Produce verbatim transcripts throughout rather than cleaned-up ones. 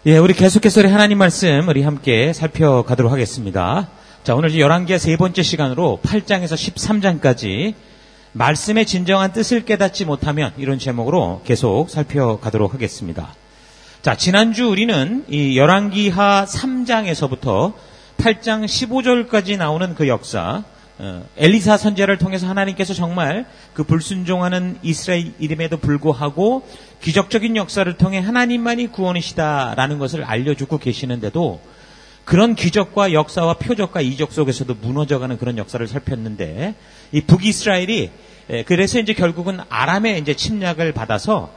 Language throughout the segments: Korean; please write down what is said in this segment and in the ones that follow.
예, 우리 계속해서 우리 하나님 말씀 우리 함께 살펴가도록 하겠습니다. 자, 오늘 열왕기하 세 번째 시간으로 팔 장에서 십삼 장까지 말씀의 진정한 뜻을 깨닫지 못하면 이런 제목으로 계속 살펴가도록 하겠습니다. 자, 지난주 우리는 이 열왕기하 삼 장에서부터 팔 장 십오 절까지 나오는 그 역사, 어, 엘리사 선지자를 통해서 하나님께서 정말 그 불순종하는 이스라엘임에도 불구하고 기적적인 역사를 통해 하나님만이 구원이시다라는 것을 알려주고 계시는데도 그런 기적과 역사와 표적과 이적 속에서도 무너져가는 그런 역사를 살폈는데, 이 북이스라엘이 그래서 이제 결국은 아람의 이제 침략을 받아서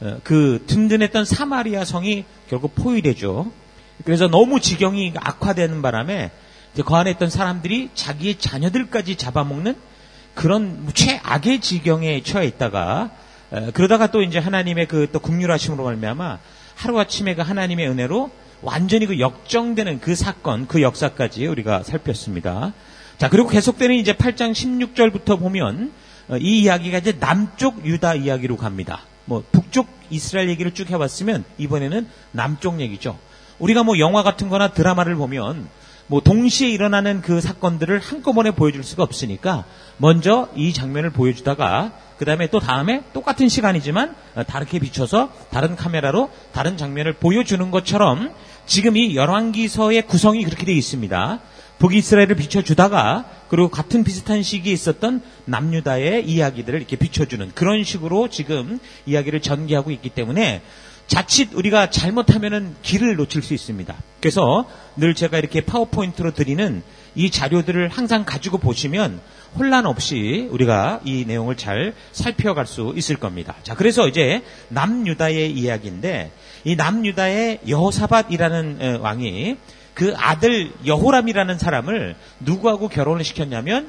그 든든했던 사마리아 성이 결국 포위되죠. 그래서 너무 지경이 악화되는 바람에 이제 그 안에 있던 사람들이 자기의 자녀들까지 잡아먹는 그런 최악의 지경에 처해 있다가, 그러다가 또 이제 하나님의 그 또 긍휼하심으로 말미암아 하루아침에 그 하나님의 은혜로 완전히 그 역정되는 그 사건, 그 역사까지 우리가 살폈습니다. 자, 그리고 계속되는 이제 팔 장 십육 절부터 보면 이 이야기가 이제 남쪽 유다 이야기로 갑니다. 뭐 북쪽 이스라엘 얘기를 쭉 해왔으면 이번에는 남쪽 얘기죠. 우리가 뭐 영화 같은 거나 드라마를 보면 뭐 동시에 일어나는 그 사건들을 한꺼번에 보여줄 수가 없으니까 먼저 이 장면을 보여주다가 그 다음에 또 다음에 똑같은 시간이지만 다르게 비춰서 다른 카메라로 다른 장면을 보여주는 것처럼 지금 이 열왕기서의 구성이 그렇게 되어 있습니다. 북이스라엘을 비춰주다가 그리고 같은 비슷한 시기에 있었던 남유다의 이야기들을 이렇게 비춰주는 그런 식으로 지금 이야기를 전개하고 있기 때문에 자칫 우리가 잘못하면은 길을 놓칠 수 있습니다. 그래서 늘 제가 이렇게 파워포인트로 드리는 이 자료들을 항상 가지고 보시면 혼란 없이 우리가 이 내용을 잘 살펴갈 수 있을 겁니다. 자, 그래서 이제 남유다의 이야기인데, 이 남유다의 여호사밧이라는 왕이 그 아들 여호람이라는 사람을 누구하고 결혼을 시켰냐면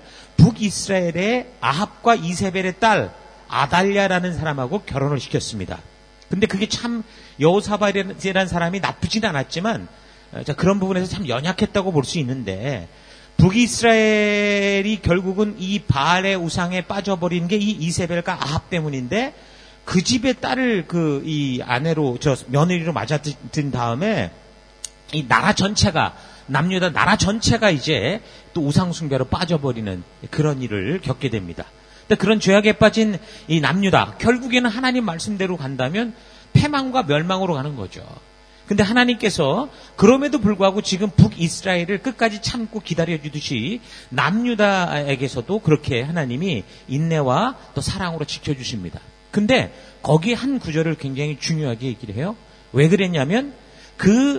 북이스라엘의 아합과 이세벨의 딸 아달랴라는 사람하고 결혼을 시켰습니다. 근데 그게 참 여호사밧이라는 사람이 나쁘진 않았지만 자, 그런 부분에서 참 연약했다고 볼 수 있는데, 북이스라엘이 결국은 이 바알의 우상에 빠져버린 게 이 이세벨과 아합 때문인데, 그 집의 딸을 그 이 아내로 저 며느리로 맞아든 다음에 이 나라 전체가, 남유다 나라 전체가 이제 또 우상 숭배로 빠져버리는 그런 일을 겪게 됩니다. 근데 그런 죄악에 빠진 이 남유다, 결국에는 하나님 말씀대로 간다면 패망과 멸망으로 가는 거죠. 근데 하나님께서 그럼에도 불구하고 지금 북이스라엘을 끝까지 참고 기다려주듯이 남유다에게서도 그렇게 하나님이 인내와 또 사랑으로 지켜주십니다. 근데 거기 한 구절을 굉장히 중요하게 얘기를 해요. 왜 그랬냐면 그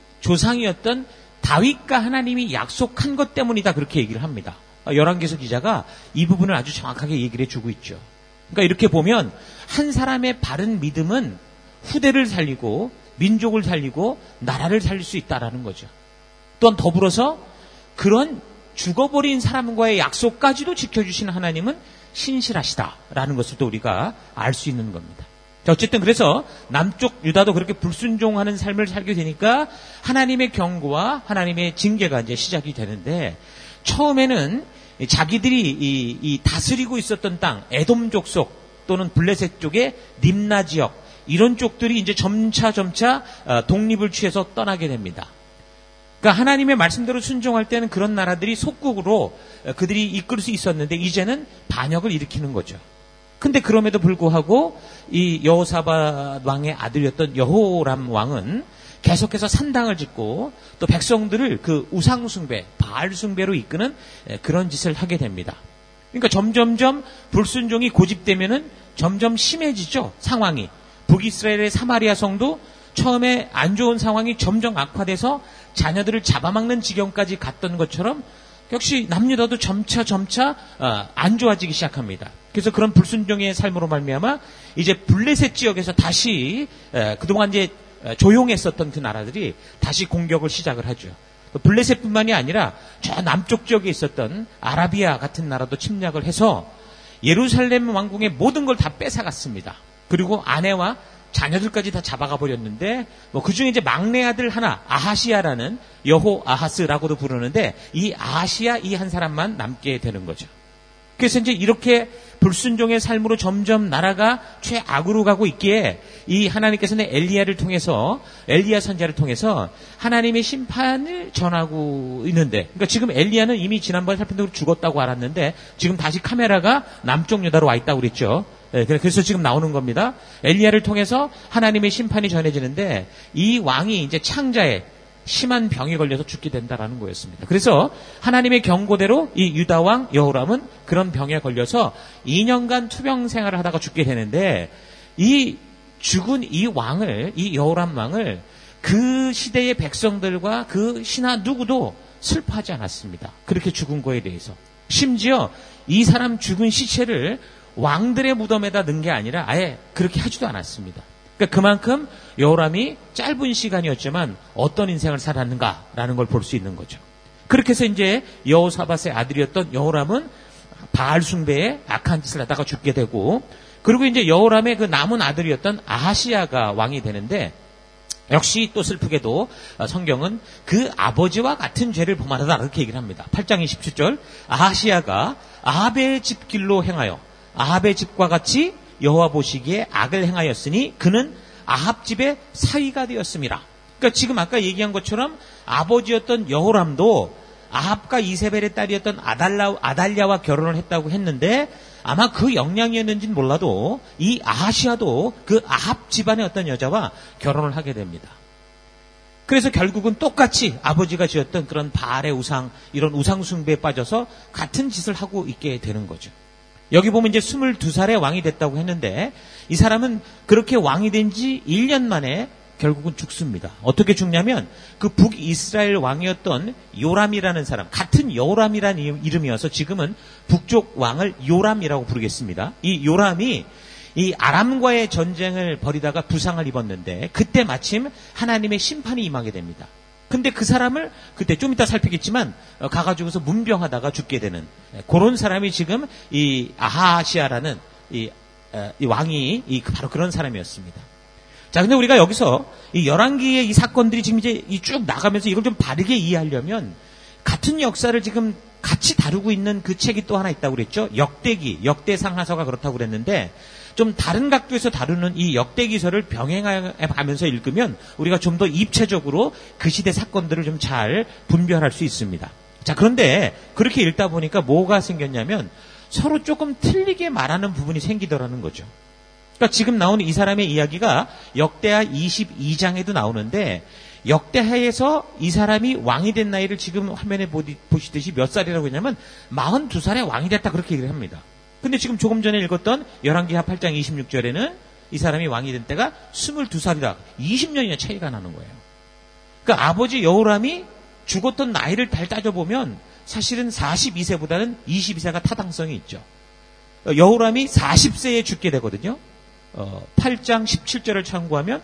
조상이었던 다윗과 하나님이 약속한 것 때문이다, 그렇게 얘기를 합니다. 열왕기서 기자가 이 부분을 아주 정확하게 얘기를 해주고 있죠. 그러니까 이렇게 보면 한 사람의 바른 믿음은 후대를 살리고 민족을 살리고 나라를 살릴 수 있다라는 거죠. 또한 더불어서 그런 죽어버린 사람과의 약속까지도 지켜주시는 하나님은 신실하시다라는 것을 또 우리가 알 수 있는 겁니다. 자, 어쨌든 그래서 남쪽 유다도 그렇게 불순종하는 삶을 살게 되니까 하나님의 경고와 하나님의 징계가 이제 시작이 되는데, 처음에는 자기들이 이, 이 다스리고 있었던 땅, 에돔 족속 또는 블레셋 쪽의 림나 지역, 이런 쪽들이 이제 점차 점차 독립을 취해서 떠나게 됩니다. 그러니까 하나님의 말씀대로 순종할 때는 그런 나라들이 속국으로 그들이 이끌 수 있었는데 이제는 반역을 일으키는 거죠. 근데 그럼에도 불구하고 이 여호사밧 왕의 아들이었던 여호람 왕은 계속해서 산당을 짓고 또 백성들을 그 우상 숭배, 바알 숭배로 이끄는 그런 짓을 하게 됩니다. 그러니까 점점점 불순종이 고집되면은 점점 심해지죠, 상황이. 북이스라엘의 사마리아 성도 처음에 안 좋은 상황이 점점 악화돼서 자녀들을 잡아먹는 지경까지 갔던 것처럼 역시 남유다도 점차 점차 안 좋아지기 시작합니다. 그래서 그런 불순종의 삶으로 말미암아 이제 블레셋 지역에서 다시 그동안 이제 조용했었던 그 나라들이 다시 공격을 시작을 하죠. 블레셋뿐만이 아니라 저 남쪽 지역에 있었던 아라비아 같은 나라도 침략을 해서 예루살렘 왕궁의 모든 걸 다 뺏어갔습니다. 그리고 아내와 자녀들까지 다 잡아가 버렸는데, 뭐 그중에 이제 막내 아들 하나, 아하시야라는, 여호 아하스라고도 부르는데 이 아하시야 이 한 사람만 남게 되는 거죠. 그래서 이제 이렇게 불순종의 삶으로 점점 나라가 최악으로 가고 있기에 이 하나님께서는 엘리야를 통해서 엘리야 선지자를 통해서 하나님의 심판을 전하고 있는데, 그러니까 지금 엘리야는 이미 지난번에 살핀 대로 죽었다고 알았는데 지금 다시 카메라가 남쪽 유다로 와 있다고 그랬죠. 그래서 지금 나오는 겁니다. 엘리야를 통해서 하나님의 심판이 전해지는데 이 왕이 이제 창자에 심한 병에 걸려서 죽게 된다라는 거였습니다. 그래서 하나님의 경고대로 이 유다 왕 여호람은 그런 병에 걸려서 이 년간 투병 생활을 하다가 죽게 되는데, 이 죽은 이 왕을, 이 여호람 왕을 그 시대의 백성들과 그 신하 누구도 슬퍼하지 않았습니다. 그렇게 죽은 거에 대해서. 심지어 이 사람 죽은 시체를 왕들의 무덤에다 넣은 게 아니라 아예 그렇게 하지도 않았습니다. 그러니까 그만큼 여호람이 짧은 시간이었지만 어떤 인생을 살았는가라는 걸 볼 수 있는 거죠. 그렇게 해서 이제 여호사밧의 아들이었던 여호람은 바알 숭배에 악한 짓을 하다가 죽게 되고, 그리고 이제 여호람의 그 남은 아들이었던 아하시야가 왕이 되는데, 역시 또 슬프게도 성경은 그 아버지와 같은 죄를 범하다 이렇게 얘기를 합니다. 팔 장 이십칠 절, 아하시야가 아합의 집길로 행하여 아합의 집과 같이 여호와 보시기에 악을 행하였으니 그는 아합 집의 사위가 되었습니다. 그러니까 지금 아까 얘기한 것처럼 아버지였던 여호람도 아합과 이세벨의 딸이었던 아달라, 아달랴와 결혼을 했다고 했는데, 아마 그 영향이었는지는 몰라도 이 아하시아도 그 아합 집안의 어떤 여자와 결혼을 하게 됩니다. 그래서 결국은 똑같이 아버지가 지었던 그런 바알의 우상, 이런 우상 숭배에 빠져서 같은 짓을 하고 있게 되는 거죠. 여기 보면 이제 스물두 살에 왕이 됐다고 했는데, 이 사람은 그렇게 왕이 된 지 일 년 만에 결국은 죽습니다. 어떻게 죽냐면 그 북이스라엘 왕이었던 요람이라는 사람, 같은 여호람이라는 이름이어서 지금은 북쪽 왕을 요람이라고 부르겠습니다. 이 요람이 이 아람과의 전쟁을 벌이다가 부상을 입었는데 그때 마침 하나님의 심판이 임하게 됩니다. 근데 그 사람을 그때 좀 이따 살피겠지만 가가지고서 문병하다가 죽게 되는 그런 사람이 지금 이 아하시아라는 이, 이 왕이 이 바로 그런 사람이었습니다. 자, 근데 우리가 여기서 이 열왕기의 이 사건들이 지금 이제 쭉 나가면서 이걸 좀 바르게 이해하려면 같은 역사를 지금 같이 다루고 있는 그 책이 또 하나 있다고 그랬죠. 역대기, 역대상하서가 그렇다고 그랬는데, 좀 다른 각도에서 다루는 이 역대기서를 병행하면서 읽으면 우리가 좀 더 입체적으로 그 시대 사건들을 좀 잘 분별할 수 있습니다. 자, 그런데 그렇게 읽다 보니까 뭐가 생겼냐면 서로 조금 틀리게 말하는 부분이 생기더라는 거죠. 그러니까 지금 나오는 이 사람의 이야기가 역대하 이십이 장에도 나오는데, 역대하에서 이 사람이 왕이 된 나이를 지금 화면에 보시듯이 몇 살이라고 했냐면 마흔두 살에 왕이 됐다 그렇게 얘기를 합니다. 근데 지금 조금 전에 읽었던 열왕기하 팔 장 이십육 절에는 이 사람이 왕이 된 때가 스물두 살이다. 이십 년이나 차이가 나는 거예요. 그러니까 아버지 여호람이 죽었던 나이를 잘 따져보면 사실은 사십이 세보다는 이십이 세가 타당성이 있죠. 여호람이 사십 세에 죽게 되거든요. 어, 팔 장 십칠 절을 참고하면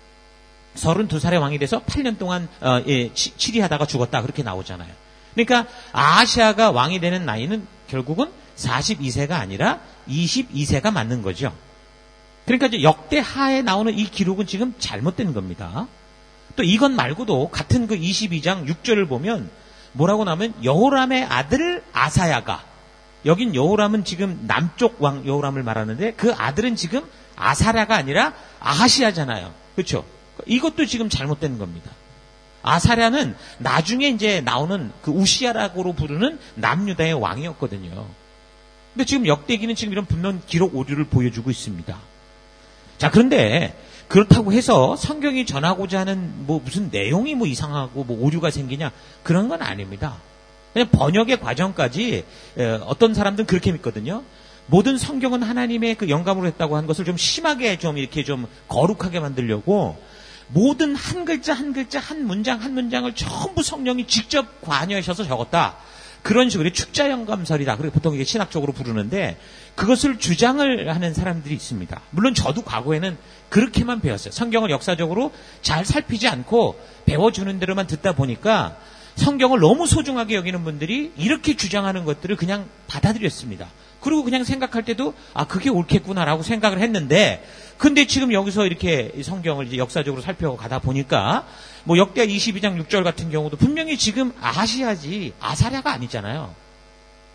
서른두 살에 왕이 돼서 팔 년 동안 어, 예, 치, 치리하다가 죽었다 그렇게 나오잖아요. 그러니까 아하시아가 왕이 되는 나이는 결국은 사십이 세가 아니라 이십이 세가 맞는 거죠. 그러니까 이제 역대하에 나오는 이 기록은 지금 잘못된 겁니다. 또 이것 말고도 같은 그 이십이 장 육 절을 보면 뭐라고 나오면 여호람의 아들 아사야가, 여긴 여호람은 지금 남쪽 왕 여호람을 말하는데 그 아들은 지금 아사랴가 아니라 아하시아잖아요. 그렇죠? 이것도 지금 잘못된 겁니다. 아사랴는 나중에 이제 나오는 그 우시아라고로 부르는 남유다의 왕이었거든요. 근데 지금 역대기는 지금 이런 분명 기록 오류를 보여주고 있습니다. 자, 그런데 그렇다고 해서 성경이 전하고자 하는 뭐 무슨 내용이 뭐 이상하고 뭐 오류가 생기냐, 그런 건 아닙니다. 그냥 번역의 과정까지 어떤 사람들은 그렇게 믿거든요. 모든 성경은 하나님의 그 영감으로 했다고 한 것을 좀 심하게 좀 이렇게 좀 거룩하게 만들려고 모든 한 글자 한 글자 한 문장 한 문장을 전부 성령이 직접 관여하셔서 적었다. 그런 식으로 축자 영감설이다. 그리고 보통 이게 신학적으로 부르는데 그것을 주장을 하는 사람들이 있습니다. 물론 저도 과거에는 그렇게만 배웠어요. 성경을 역사적으로 잘 살피지 않고 배워주는 대로만 듣다 보니까 성경을 너무 소중하게 여기는 분들이 이렇게 주장하는 것들을 그냥 받아들였습니다. 그리고 그냥 생각할 때도 아 그게 옳겠구나라고 생각을 했는데, 근데 지금 여기서 이렇게 성경을 이제 역사적으로 살펴가다 보니까 뭐 역대하 이십이 장 육 절 같은 경우도 분명히 지금 아하시아지 아사랴가 아니잖아요.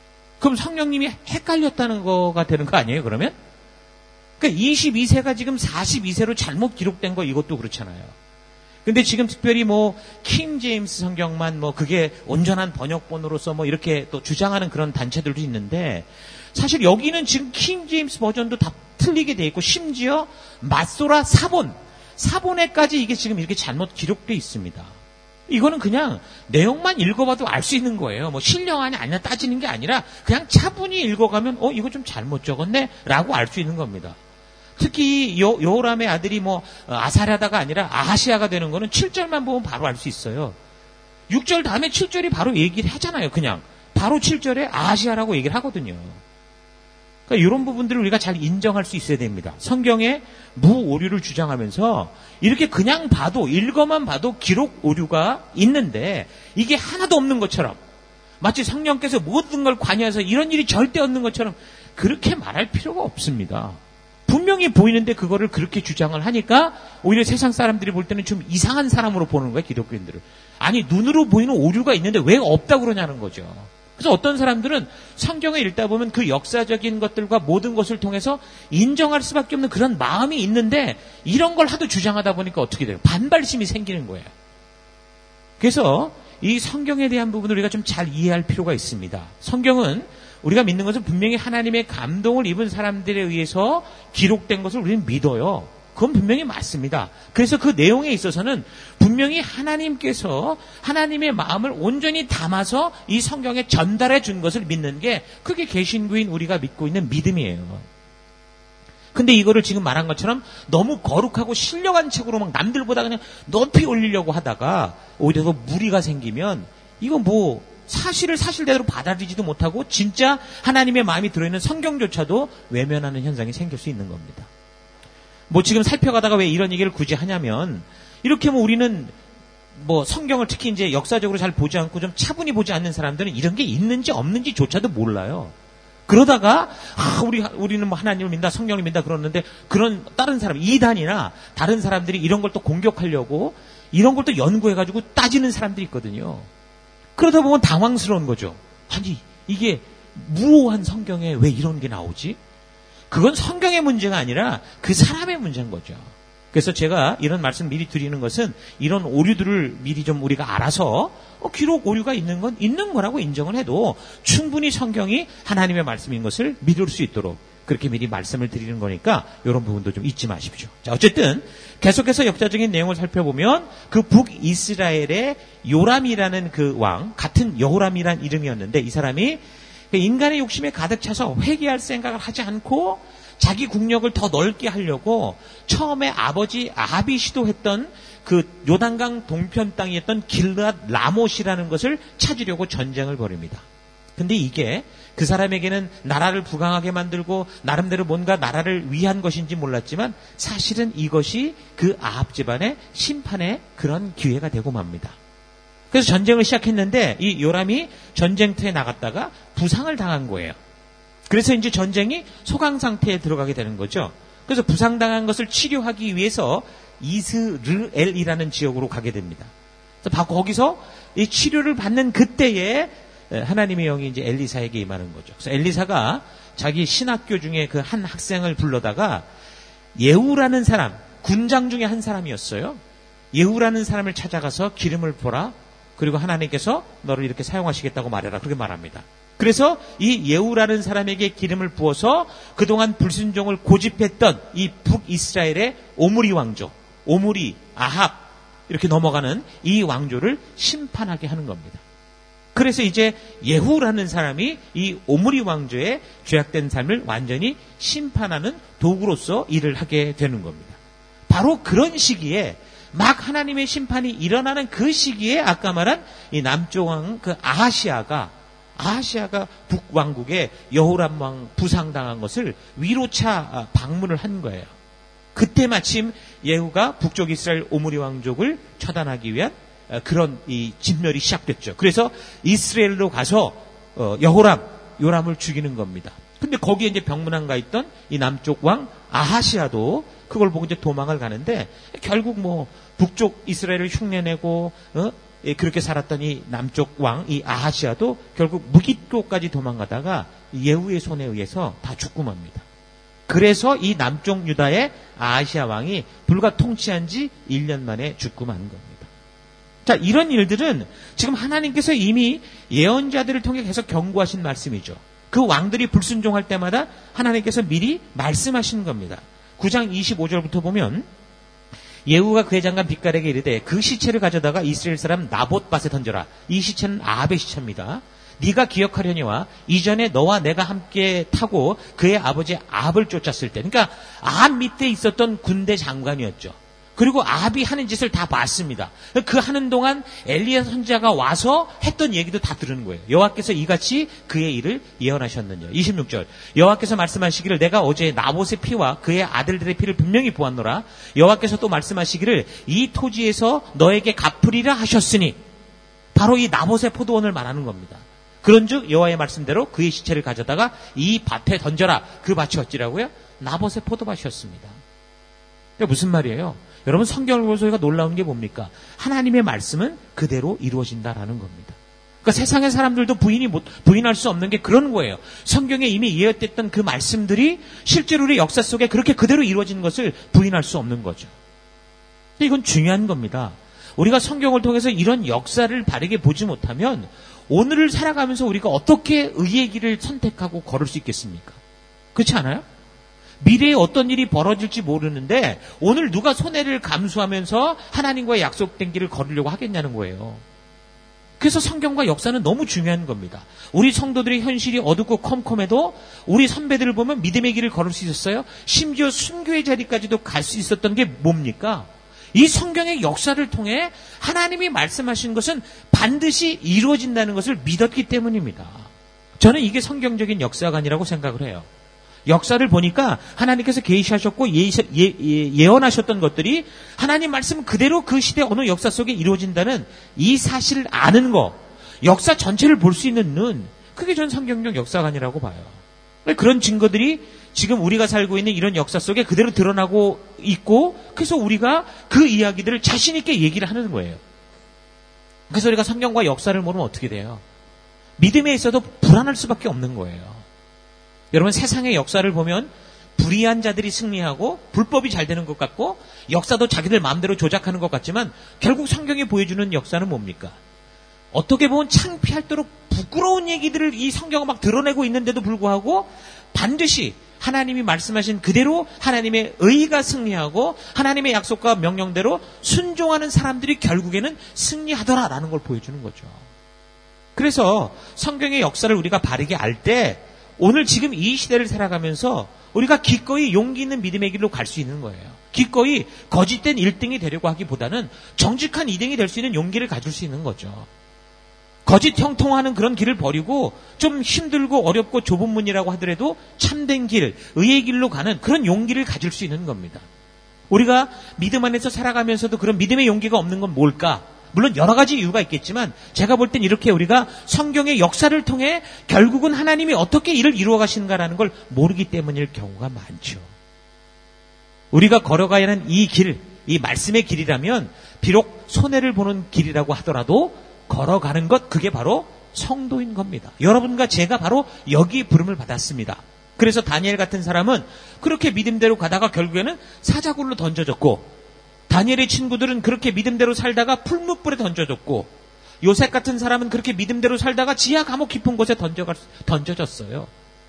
그럼 성령님이 헷갈렸다는 거가 되는 거 아니에요, 그러면? 그러니까 이십이 세가 지금 사십이 세로 잘못 기록된 거 이것도 그렇잖아요. 근데 지금 특별히 뭐, 킹 제임스 성경만 뭐, 그게 온전한 번역본으로서 뭐, 이렇게 또 주장하는 그런 단체들도 있는데, 사실 여기는 지금 킹 제임스 버전도 다 틀리게 돼 있고, 심지어 마소라 사본, 사본에까지 이게 지금 이렇게 잘못 기록돼 있습니다. 이거는 그냥 내용만 읽어봐도 알 수 있는 거예요. 뭐, 신령하냐 아니냐 따지는 게 아니라, 그냥 차분히 읽어가면, 어, 이거 좀 잘못 적었네? 라고 알 수 있는 겁니다. 특히 요, 요람의 아들이 뭐 아사랴다가 아니라 아하시아가 되는 거는 칠 절만 보면 바로 알 수 있어요. 육 절 다음에 칠 절이 바로 얘기를 하잖아요. 그냥 바로 칠 절에 아하시아라고 얘기를 하거든요. 그러니까 이런 부분들을 우리가 잘 인정할 수 있어야 됩니다. 성경에 무오류를 주장하면서 이렇게 그냥 봐도 읽어만 봐도 기록 오류가 있는데 이게 하나도 없는 것처럼 마치 성령께서 모든 걸 관여해서 이런 일이 절대 없는 것처럼 그렇게 말할 필요가 없습니다. 분명히 보이는데 그거를 그렇게 주장을 하니까 오히려 세상 사람들이 볼 때는 좀 이상한 사람으로 보는 거예요, 기독교인들을. 아니, 눈으로 보이는 오류가 있는데 왜 없다고 그러냐는 거죠. 그래서 어떤 사람들은 성경을 읽다 보면 그 역사적인 것들과 모든 것을 통해서 인정할 수밖에 없는 그런 마음이 있는데 이런 걸 하도 주장하다 보니까 어떻게 돼요? 반발심이 생기는 거예요. 그래서 이 성경에 대한 부분을 우리가 좀 잘 이해할 필요가 있습니다. 성경은 우리가 믿는 것은 분명히 하나님의 감동을 입은 사람들에 의해서 기록된 것을 우리는 믿어요. 그건 분명히 맞습니다. 그래서 그 내용에 있어서는 분명히 하나님께서 하나님의 마음을 온전히 담아서 이 성경에 전달해 준 것을 믿는 게 그게 개신교인 우리가 믿고 있는 믿음이에요. 근데 이거를 지금 말한 것처럼 너무 거룩하고 신령한 책으로 막 남들보다 그냥 높이 올리려고 하다가 오히려 더 무리가 생기면 이거 뭐 사실을 사실대로 받아들이지도 못하고 진짜 하나님의 마음이 들어있는 성경조차도 외면하는 현상이 생길 수 있는 겁니다. 뭐 지금 살펴가다가 왜 이런 얘기를 굳이 하냐면 이렇게 뭐 우리는 뭐 성경을 특히 이제 역사적으로 잘 보지 않고 좀 차분히 보지 않는 사람들은 이런 게 있는지 없는지조차도 몰라요. 그러다가 아, 우리 우리는 뭐 하나님을 믿다, 성경을 믿다 그러는데 그런 다른 사람 이단이나 다른 사람들이 이런 걸 또 공격하려고 이런 걸 또 연구해가지고 따지는 사람들이 있거든요. 그러다 보면 당황스러운 거죠. 아니 이게 무오한 성경에 왜 이런 게 나오지? 그건 성경의 문제가 아니라 그 사람의 문제인 거죠. 그래서 제가 이런 말씀 미리 드리는 것은 이런 오류들을 미리 좀 우리가 알아서 어, 기록 오류가 있는 건 있는 거라고 인정을 해도 충분히 성경이 하나님의 말씀인 것을 믿을 수 있도록 그렇게 미리 말씀을 드리는 거니까 이런 부분도 좀 잊지 마십시오. 자, 어쨌든 계속해서 역사적인 내용을 살펴보면 그 북이스라엘의 요람이라는 그 왕, 같은 여호람이란 이름이었는데 이 사람이 인간의 욕심에 가득 차서 회개할 생각을 하지 않고 자기 국력을 더 넓게 하려고 처음에 아버지 아합이 시도했던 그 요단강 동편 땅이었던 길르앗 라못이라는 것을 찾으려고 전쟁을 벌입니다. 근데 이게 그 사람에게는 나라를 부강하게 만들고 나름대로 뭔가 나라를 위한 것인지 몰랐지만 사실은 이것이 그 아합 집안의 심판의 그런 기회가 되고 맙니다. 그래서 전쟁을 시작했는데 이 요람이 전쟁터에 나갔다가 부상을 당한 거예요. 그래서 이제 전쟁이 소강 상태에 들어가게 되는 거죠. 그래서 부상당한 것을 치료하기 위해서 이스르엘이라는 지역으로 가게 됩니다. 그래서 거기서 이 치료를 받는 그때에 하나님의 영이 이제 엘리사에게 임하는 거죠. 그래서 엘리사가 자기 신학교 중에 그 한 학생을 불러다가 예후라는 사람, 군장 중에 한 사람이었어요. 예후라는 사람을 찾아가서 기름을 부어라. 그리고 하나님께서 너를 이렇게 사용하시겠다고 말해라. 그렇게 말합니다. 그래서 이 예후라는 사람에게 기름을 부어서 그동안 불순종을 고집했던 이 북이스라엘의 오므리 왕조, 오므리, 아합 이렇게 넘어가는 이 왕조를 심판하게 하는 겁니다. 그래서 이제 예후라는 사람이 이 오므리 왕조의 죄악된 삶을 완전히 심판하는 도구로서 일을 하게 되는 겁니다. 바로 그런 시기에 막 하나님의 심판이 일어나는 그 시기에 아까 말한 이 남쪽 왕 그 아하시아가 아하시아가 북왕국의 여호람 왕 부상당한 것을 위로차 방문을 한 거예요. 그때 마침 예후가 북쪽 이스라엘 오므리 왕족을 처단하기 위한 그런 이 진멸이 시작됐죠. 그래서 이스라엘로 가서 여호람, 요람을 죽이는 겁니다. 근데 거기에 이제 병문안가 있던 이 남쪽 왕 아하시아도 그걸 보고 이제 도망을 가는데 결국 뭐 북쪽 이스라엘을 흉내내고 어? 그렇게 살았던 이 남쪽 왕, 이 아하시아도 결국 무기토까지 도망가다가 예후의 손에 의해서 다 죽고 맙니다. 그래서 이 남쪽 유다의 아하시아 왕이 불과 통치한 지 일 년 만에 죽고 만 겁니다. 자, 이런 일들은 지금 하나님께서 이미 예언자들을 통해 계속 경고하신 말씀이죠. 그 왕들이 불순종할 때마다 하나님께서 미리 말씀하신 겁니다. 구 장 이십오 절부터 보면 예후가 그의 장관 빅갈에게 이르되 그 시체를 가져다가 이스라엘 사람 나봇밭에 던져라. 이 시체는 아합의 시체입니다. 네가 기억하려니와 이전에 너와 내가 함께 타고 그의 아버지 아합을 쫓았을 때, 그러니까 아합 밑에 있었던 군대 장관이었죠. 그리고 아합이 하는 짓을 다 봤습니다. 그 하는 동안 엘리야 선지자가 와서 했던 얘기도 다 들은 거예요. 여호와께서 이같이 그의 일을 예언하셨느냐. 이십육 절 여호와께서 말씀하시기를 내가 어제 나봇의 피와 그의 아들들의 피를 분명히 보았노라. 여호와께서 또 말씀하시기를 이 토지에서 너에게 갚으리라 하셨으니, 바로 이 나봇의 포도원을 말하는 겁니다. 그런즉 여호와의 말씀대로 그의 시체를 가져다가 이 밭에 던져라. 그 밭이 어찌라고요? 나봇의 포도밭이었습니다. 그게 무슨 말이에요? 여러분, 성경을 보면서 우리가 놀라운 게 뭡니까? 하나님의 말씀은 그대로 이루어진다라는 겁니다. 그러니까 세상의 사람들도 부인이 못, 부인할 수 없는 게 그런 거예요. 성경에 이미 예언됐던 그 말씀들이 실제로 우리 역사 속에 그렇게 그대로 이루어지는 것을 부인할 수 없는 거죠. 이건 중요한 겁니다. 우리가 성경을 통해서 이런 역사를 바르게 보지 못하면 오늘을 살아가면서 우리가 어떻게 의의 길을 선택하고 걸을 수 있겠습니까? 그렇지 않아요? 미래에 어떤 일이 벌어질지 모르는데 오늘 누가 손해를 감수하면서 하나님과의 약속된 길을 걸으려고 하겠냐는 거예요. 그래서 성경과 역사는 너무 중요한 겁니다. 우리 성도들의 현실이 어둡고 컴컴해도 우리 선배들을 보면 믿음의 길을 걸을 수 있었어요. 심지어 순교의 자리까지도 갈 수 있었던 게 뭡니까? 이 성경의 역사를 통해 하나님이 말씀하신 것은 반드시 이루어진다는 것을 믿었기 때문입니다. 저는 이게 성경적인 역사가 아니라고 생각을 해요. 역사를 보니까 하나님께서 계시하셨고 예, 예, 예, 예언하셨던 것들이 하나님 말씀 그대로 그 시대 어느 역사 속에 이루어진다는 이 사실을 아는 거, 역사 전체를 볼 수 있는 눈, 그게 전 성경적 역사관이라고 봐요. 그런 증거들이 지금 우리가 살고 있는 이런 역사 속에 그대로 드러나고 있고, 그래서 우리가 그 이야기들을 자신 있게 얘기를 하는 거예요. 그래서 우리가 성경과 역사를 모르면 어떻게 돼요? 믿음에 있어도 불안할 수밖에 없는 거예요. 여러분, 세상의 역사를 보면 불의한 자들이 승리하고 불법이 잘 되는 것 같고 역사도 자기들 마음대로 조작하는 것 같지만 결국 성경이 보여주는 역사는 뭡니까? 어떻게 보면 창피할도록 부끄러운 얘기들을 이 성경은 막 드러내고 있는데도 불구하고 반드시 하나님이 말씀하신 그대로 하나님의 의가 승리하고 하나님의 약속과 명령대로 순종하는 사람들이 결국에는 승리하더라라는 걸 보여주는 거죠. 그래서 성경의 역사를 우리가 바르게 알 때 오늘 지금 이 시대를 살아가면서 우리가 기꺼이 용기 있는 믿음의 길로 갈 수 있는 거예요. 기꺼이 거짓된 일 등이 되려고 하기보다는 정직한 이 등이 될 수 있는 용기를 가질 수 있는 거죠. 거짓 형통하는 그런 길을 버리고 좀 힘들고 어렵고 좁은 문이라고 하더라도 참된 길, 의의 길로 가는 그런 용기를 가질 수 있는 겁니다. 우리가 믿음 안에서 살아가면서도 그런 믿음의 용기가 없는 건 뭘까? 물론 여러 가지 이유가 있겠지만 제가 볼 땐 이렇게 우리가 성경의 역사를 통해 결국은 하나님이 어떻게 일을 이루어 가시는가라는 걸 모르기 때문일 경우가 많죠. 우리가 걸어가야 하는 이 길, 이 말씀의 길이라면 비록 손해를 보는 길이라고 하더라도 걸어가는 것, 그게 바로 성도인 겁니다. 여러분과 제가 바로 여기 부름을 받았습니다. 그래서 다니엘 같은 사람은 그렇게 믿음대로 가다가 결국에는 사자굴로 던져졌고, 다니엘의 친구들은 그렇게 믿음대로 살다가 풀무불에 던져졌고, 요셉 같은 사람은 그렇게 믿음대로 살다가 지하 감옥 깊은 곳에 던져가, 던져졌어요.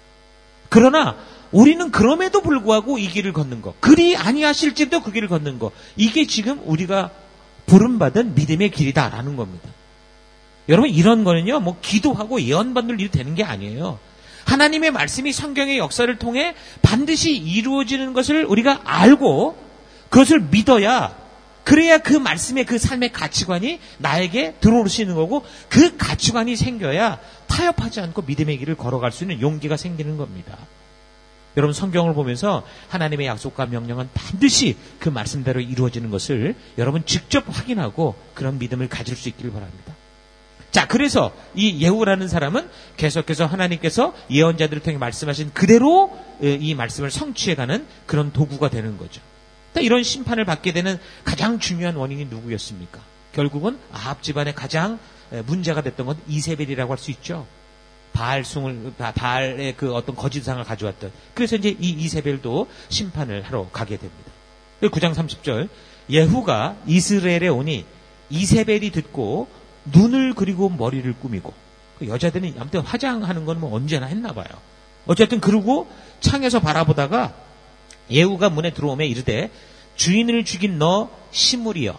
그러나 우리는 그럼에도 불구하고 이 길을 걷는 거, 그리 아니하실지도 그 길을 걷는 거, 이게 지금 우리가 부름받은 믿음의 길이다라는 겁니다. 여러분, 이런 거는요, 뭐 기도하고 예언받는 일이 되는 게 아니에요. 하나님의 말씀이 성경의 역사를 통해 반드시 이루어지는 것을 우리가 알고 그것을 믿어야, 그래야 그 말씀의 그 삶의 가치관이 나에게 들어오시는 거고, 그 가치관이 생겨야 타협하지 않고 믿음의 길을 걸어갈 수 있는 용기가 생기는 겁니다. 여러분, 성경을 보면서 하나님의 약속과 명령은 반드시 그 말씀대로 이루어지는 것을 여러분 직접 확인하고 그런 믿음을 가질 수 있기를 바랍니다. 자, 그래서 이 예후라는 사람은 계속해서 하나님께서 예언자들을 통해 말씀하신 그대로 이 말씀을 성취해가는 그런 도구가 되는 거죠. 이런 심판을 받게 되는 가장 중요한 원인이 누구였습니까? 결국은 아합 집안의 가장 문제가 됐던 건 이세벨이라고 할 수 있죠. 바알숭을, 바알의 그 어떤 거짓상을 가져왔던. 그래서 이제 이 이세벨도 심판을 하러 가게 됩니다. 구 장 삼십 절. 예후가 이스라엘에 오니 이세벨이 듣고 눈을 그리고 머리를 꾸미고, 그 여자들은 아무튼 화장하는 건 뭐 언제나 했나 봐요. 어쨌든 그러고 창에서 바라보다가 예후가 문에 들어오며 이르되 주인을 죽인 너 시므리여.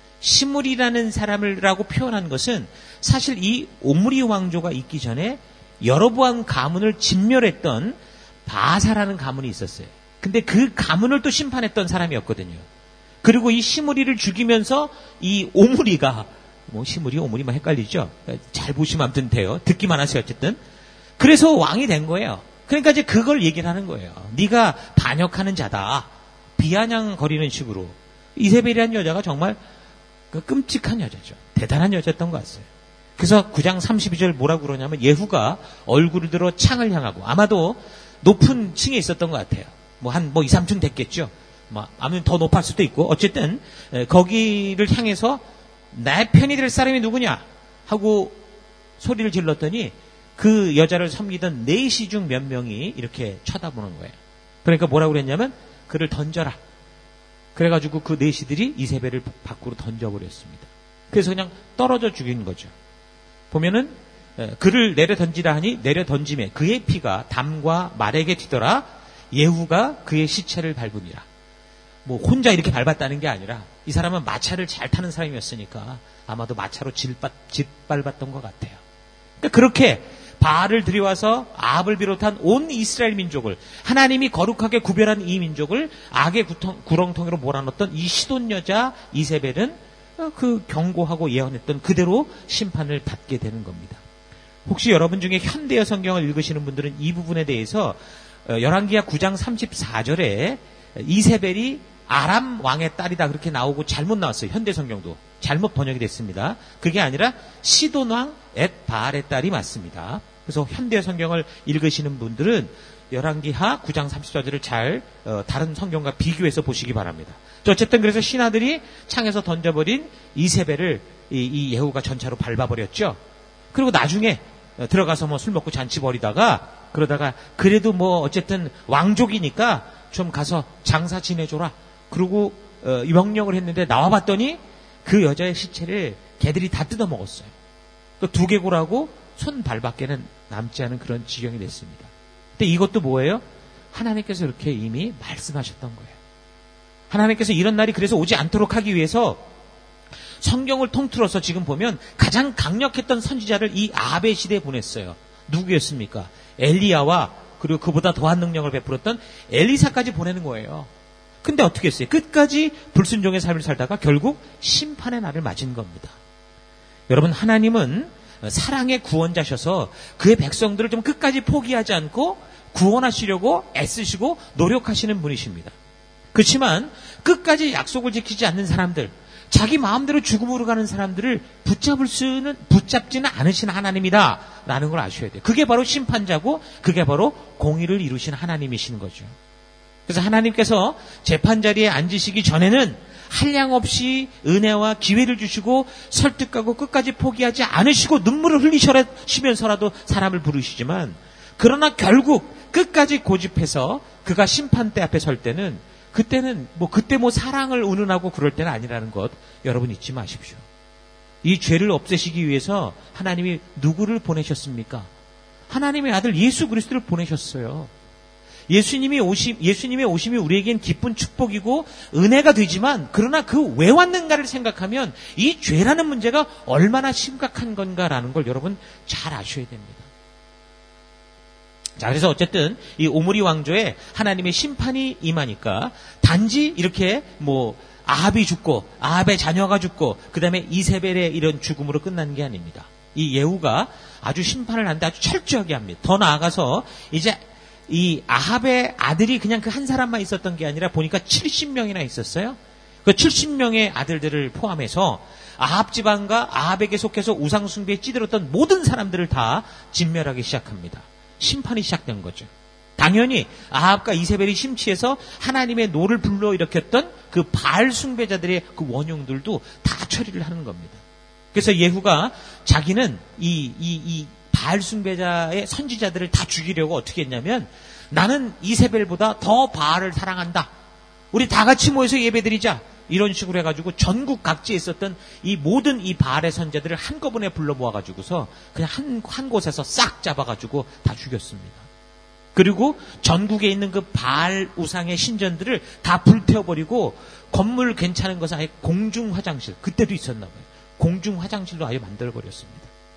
시므리라는 사람이라고 표현한 것은 사실 이 오므리 왕조가 있기 전에 여로보암 가문을 진멸했던 바사라는 가문이 있었어요. 근데 그 가문을 또 심판했던 사람이었거든요. 그리고 이 시므리를 죽이면서 이 오므리가, 뭐 시므리 오므리 막 헷갈리죠. 잘 보시면 아무튼 돼요. 듣기만 하세요. 어쨌든 그래서 왕이 된 거예요. 그러니까 이제 그걸 얘기를 하는 거예요. 네가 반역하는 자다. 비아냥거리는 식으로. 이세벨이라는 여자가 정말 그 끔찍한 여자죠. 대단한 여자였던 것 같아요. 그래서 구 장 삼십이 절 뭐라고 그러냐면 예후가 얼굴을 들어 창을 향하고, 아마도 높은 층에 있었던 것 같아요. 뭐 한 뭐 이, 삼 층 됐겠죠. 뭐 아무튼 더 높을 수도 있고, 어쨌든 거기를 향해서 내 편이 될 사람이 누구냐 하고 소리를 질렀더니 그 여자를 섬기던 내시 중 몇 명이 이렇게 쳐다보는 거예요. 그러니까 뭐라고 그랬냐면 그를 던져라. 그래가지고 그 내시들이 이세벨을 밖으로 던져버렸습니다. 그래서 그냥 떨어져 죽인 거죠. 보면은 그를 내려 던지라 하니 내려 던짐에 그의 피가 담과 말에게 튀더라. 예후가 그의 시체를 밟으니라. 뭐 혼자 이렇게 밟았다는 게 아니라 이 사람은 마차를 잘 타는 사람이었으니까 아마도 마차로 짓밟, 짓밟았던 것 같아요. 그러니까 그렇게 바알을 들여와서 아합을 비롯한 온 이스라엘 민족을, 하나님이 거룩하게 구별한 이 민족을 악의 구렁, 구렁텅이로 몰아넣었던 이 시돈 여자 이세벨은 그 경고하고 예언했던 그대로 심판을 받게 되는 겁니다. 혹시 여러분 중에 현대어 성경을 읽으시는 분들은 이 부분에 대해서 열왕기하 구 장 삼십사 절에 이세벨이 아람 왕의 딸이다 그렇게 나오고 잘못 나왔어요. 현대 성경도 잘못 번역이 됐습니다. 그게 아니라 시돈 왕 엣 바알의 딸이 맞습니다. 그래서 현대 성경을 읽으시는 분들은 열왕기하 구 장 삼십사 절을 잘 어, 다른 성경과 비교해서 보시기 바랍니다. 어쨌든 그래서 신하들이 창에서 던져버린 이세벨을 이, 이 예후가 전차로 밟아버렸죠. 그리고 나중에 어, 들어가서 뭐 술 먹고 잔치 벌이다가 그러다가 그래도 뭐 어쨌든 왕족이니까 좀 가서 장사 지내줘라. 그리고 어, 명령을 했는데 나와봤더니 그 여자의 시체를 개들이 다 뜯어먹었어요. 또 두개골하고 손 발밖에는 남지 않은 그런 지경이 됐습니다. 근데 이것도 뭐예요? 하나님께서 이렇게 이미 말씀하셨던 거예요. 하나님께서 이런 날이 그래서 오지 않도록 하기 위해서 성경을 통틀어서 지금 보면 가장 강력했던 선지자를 이 아합의 시대에 보냈어요. 누구였습니까? 엘리야와 그리고 그보다 더한 능력을 베풀었던 엘리사까지 보내는 거예요. 근데 어떻게 했어요? 끝까지 불순종의 삶을 살다가 결국 심판의 날을 맞은 겁니다. 여러분, 하나님은 사랑의 구원자셔서 그의 백성들을 좀 끝까지 포기하지 않고 구원하시려고 애쓰시고 노력하시는 분이십니다. 그렇지만 끝까지 약속을 지키지 않는 사람들, 자기 마음대로 죽음으로 가는 사람들을 붙잡을 수는 붙잡지는 않으신 하나님이다라는 걸 아셔야 돼요. 그게 바로 심판자고 그게 바로 공의를 이루신 하나님이신 거죠. 그래서 하나님께서 재판자리에 앉으시기 전에는 한량없이 은혜와 기회를 주시고 설득하고 끝까지 포기하지 않으시고 눈물을 흘리시면서라도 사람을 부르시지만, 그러나 결국 끝까지 고집해서 그가 심판대 앞에 설 때는, 그때는 뭐 그때 뭐 사랑을 운운하고 그럴 때는 아니라는 것 여러분 잊지 마십시오. 이 죄를 없애시기 위해서 하나님이 누구를 보내셨습니까? 하나님의 아들 예수 그리스도를 보내셨어요. 예수님이 오심, 예수님의 오심이 우리에겐 기쁜 축복이고 은혜가 되지만, 그러나 그 왜 왔는가를 생각하면 이 죄라는 문제가 얼마나 심각한 건가라는 걸 여러분 잘 아셔야 됩니다. 자, 그래서 어쨌든 이 오므리 왕조에 하나님의 심판이 임하니까 단지 이렇게 뭐 아합이 죽고 아합의 자녀가 죽고 그 다음에 이세벨의 이런 죽음으로 끝나는 게 아닙니다. 이 예후가 아주 심판을 하는데 아주 철저하게 합니다. 더 나아가서 이제 이 아합의 아들이 그냥 그 한 사람만 있었던 게 아니라 보니까 칠십 명이나 있었어요. 그 칠십 명의 아들들을 포함해서 아합 집안과 아합에게 속해서 우상 숭배에 찌들었던 모든 사람들을 다 진멸하기 시작합니다. 심판이 시작된 거죠. 당연히 아합과 이세벨이 심취해서 하나님의 노를 불러일으켰던 그 바알 숭배자들의 그 원흉들도 다 처리를 하는 겁니다. 그래서 예후가 자기는 이, 이, 이 바알 숭배자의 선지자들을 다 죽이려고 어떻게 했냐면, 나는 이세벨보다 더 바알을 사랑한다. 우리 다 같이 모여서 예배드리자. 이런 식으로 해가지고 전국 각지에 있었던 이 모든 이 바알의 선자들을 한꺼번에 불러 모아가지고서 그냥 한, 한 곳에서 싹 잡아가지고 다 죽였습니다. 그리고 전국에 있는 그 바알 우상의 신전들을 다 불태워버리고 건물 괜찮은 것은 아예 공중 화장실, 그때도 있었나 봐요. 공중 화장실로 아예 만들어버렸습니다.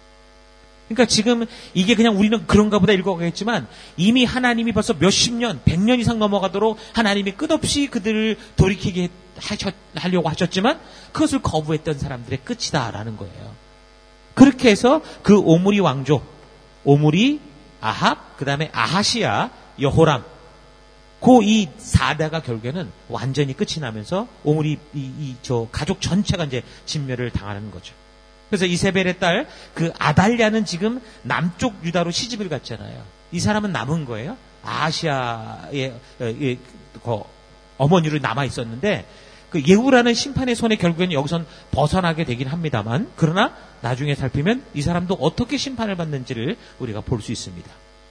그러니까 지금 이게 그냥 우리는 그런가 보다 읽어가겠지만 이미 하나님이 벌써 몇십 년, 백 년 이상 넘어가도록 하나님이 끝없이 그들을 돌이키게 하셨, 하려고 하셨지만 그것을 거부했던 사람들의 끝이다라는 거예요. 그렇게 해서 그 오므리 왕조, 오므리, 아합, 그 다음에 아하시야, 여호람, 그 이 사 대가 결국에는 완전히 끝이 나면서 오므리 이, 이, 저 가족 전체가 이제 진멸을 당하는 거죠. 그래서 이세벨의 딸 그 아달랴는 지금 남쪽 유다로 시집을 갔잖아요. 이 사람은 남은 거예요. 아하시아의 그 어머니로 남아 있었는데 그 예후라는 심판의 손에 결국에는 여기선 벗어나게 되긴 합니다만, 그러나 나중에 살피면 이 사람도 어떻게 심판을 받는지를 우리가 볼 수 있습니다.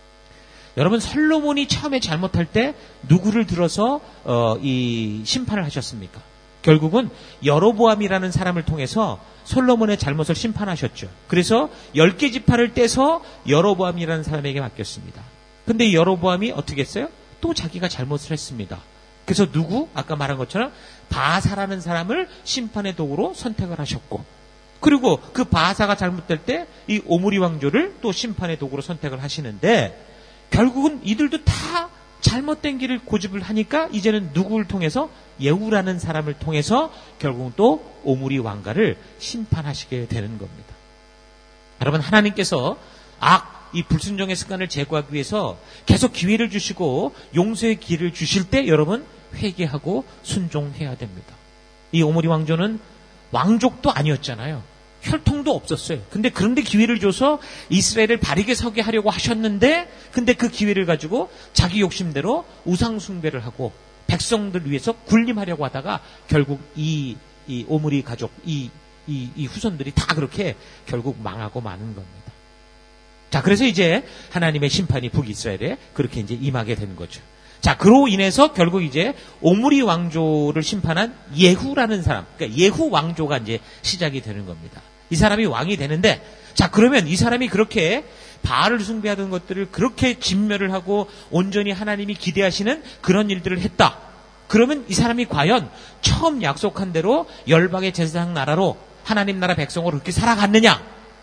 여러분, 솔로몬이 처음에 잘못할 때 누구를 들어서 어, 이 심판을 하셨습니까? 결국은 여로보암이라는 사람을 통해서 솔로몬의 잘못을 심판하셨죠. 그래서 열 개 지파를 떼서 여로보암이라는 사람에게 맡겼습니다. 근데 여로보암이 어떻게 했어요? 또 자기가 잘못을 했습니다. 그래서 누구? 아까 말한 것처럼 바사라는 사람을 심판의 도구로 선택을 하셨고, 그리고 그 바사가 잘못될 때 이 오므리 왕조를 또 심판의 도구로 선택을 하시는데, 결국은 이들도 다 잘못된 길을 고집을 하니까 이제는 누구를 통해서? 예후라는 사람을 통해서 결국은 또 오므리 왕가를 심판하시게 되는 겁니다. 여러분, 하나님께서 악, 이 불순종의 습관을 제거하기 위해서 계속 기회를 주시고 용서의 기회를 주실 때 여러분 회개하고 순종해야 됩니다. 이 오므리 왕조는 왕족도 아니었잖아요. 혈통도 없었어요. 근데 그런데 기회를 줘서 이스라엘을 바르게 서게 하려고 하셨는데, 근데 그 기회를 가지고 자기 욕심대로 우상 숭배를 하고 백성들 위해서 군림하려고 하다가 결국 이, 이 오므리 가족, 이, 이, 이 후손들이 다 그렇게 결국 망하고 마는 겁니다. 자, 그래서 이제 하나님의 심판이 북이스라엘에 그렇게 이제 임하게 되는 거죠. 자, 그로 인해서 결국 이제 오므리 왕조를 심판한 예후라는 사람, 그러니까 예후 왕조가 이제 시작이 되는 겁니다. 이 사람이 왕이 되는데, 자, 그러면 이 사람이 그렇게 바알을 숭배하던 것들을 그렇게 진멸을 하고 온전히 하나님이 기대하시는 그런 일들을 했다. 그러면 이 사람이 과연 처음 약속한 대로 열방의 제사장 나라로 하나님 나라 백성으로 그렇게 살아갔느냐?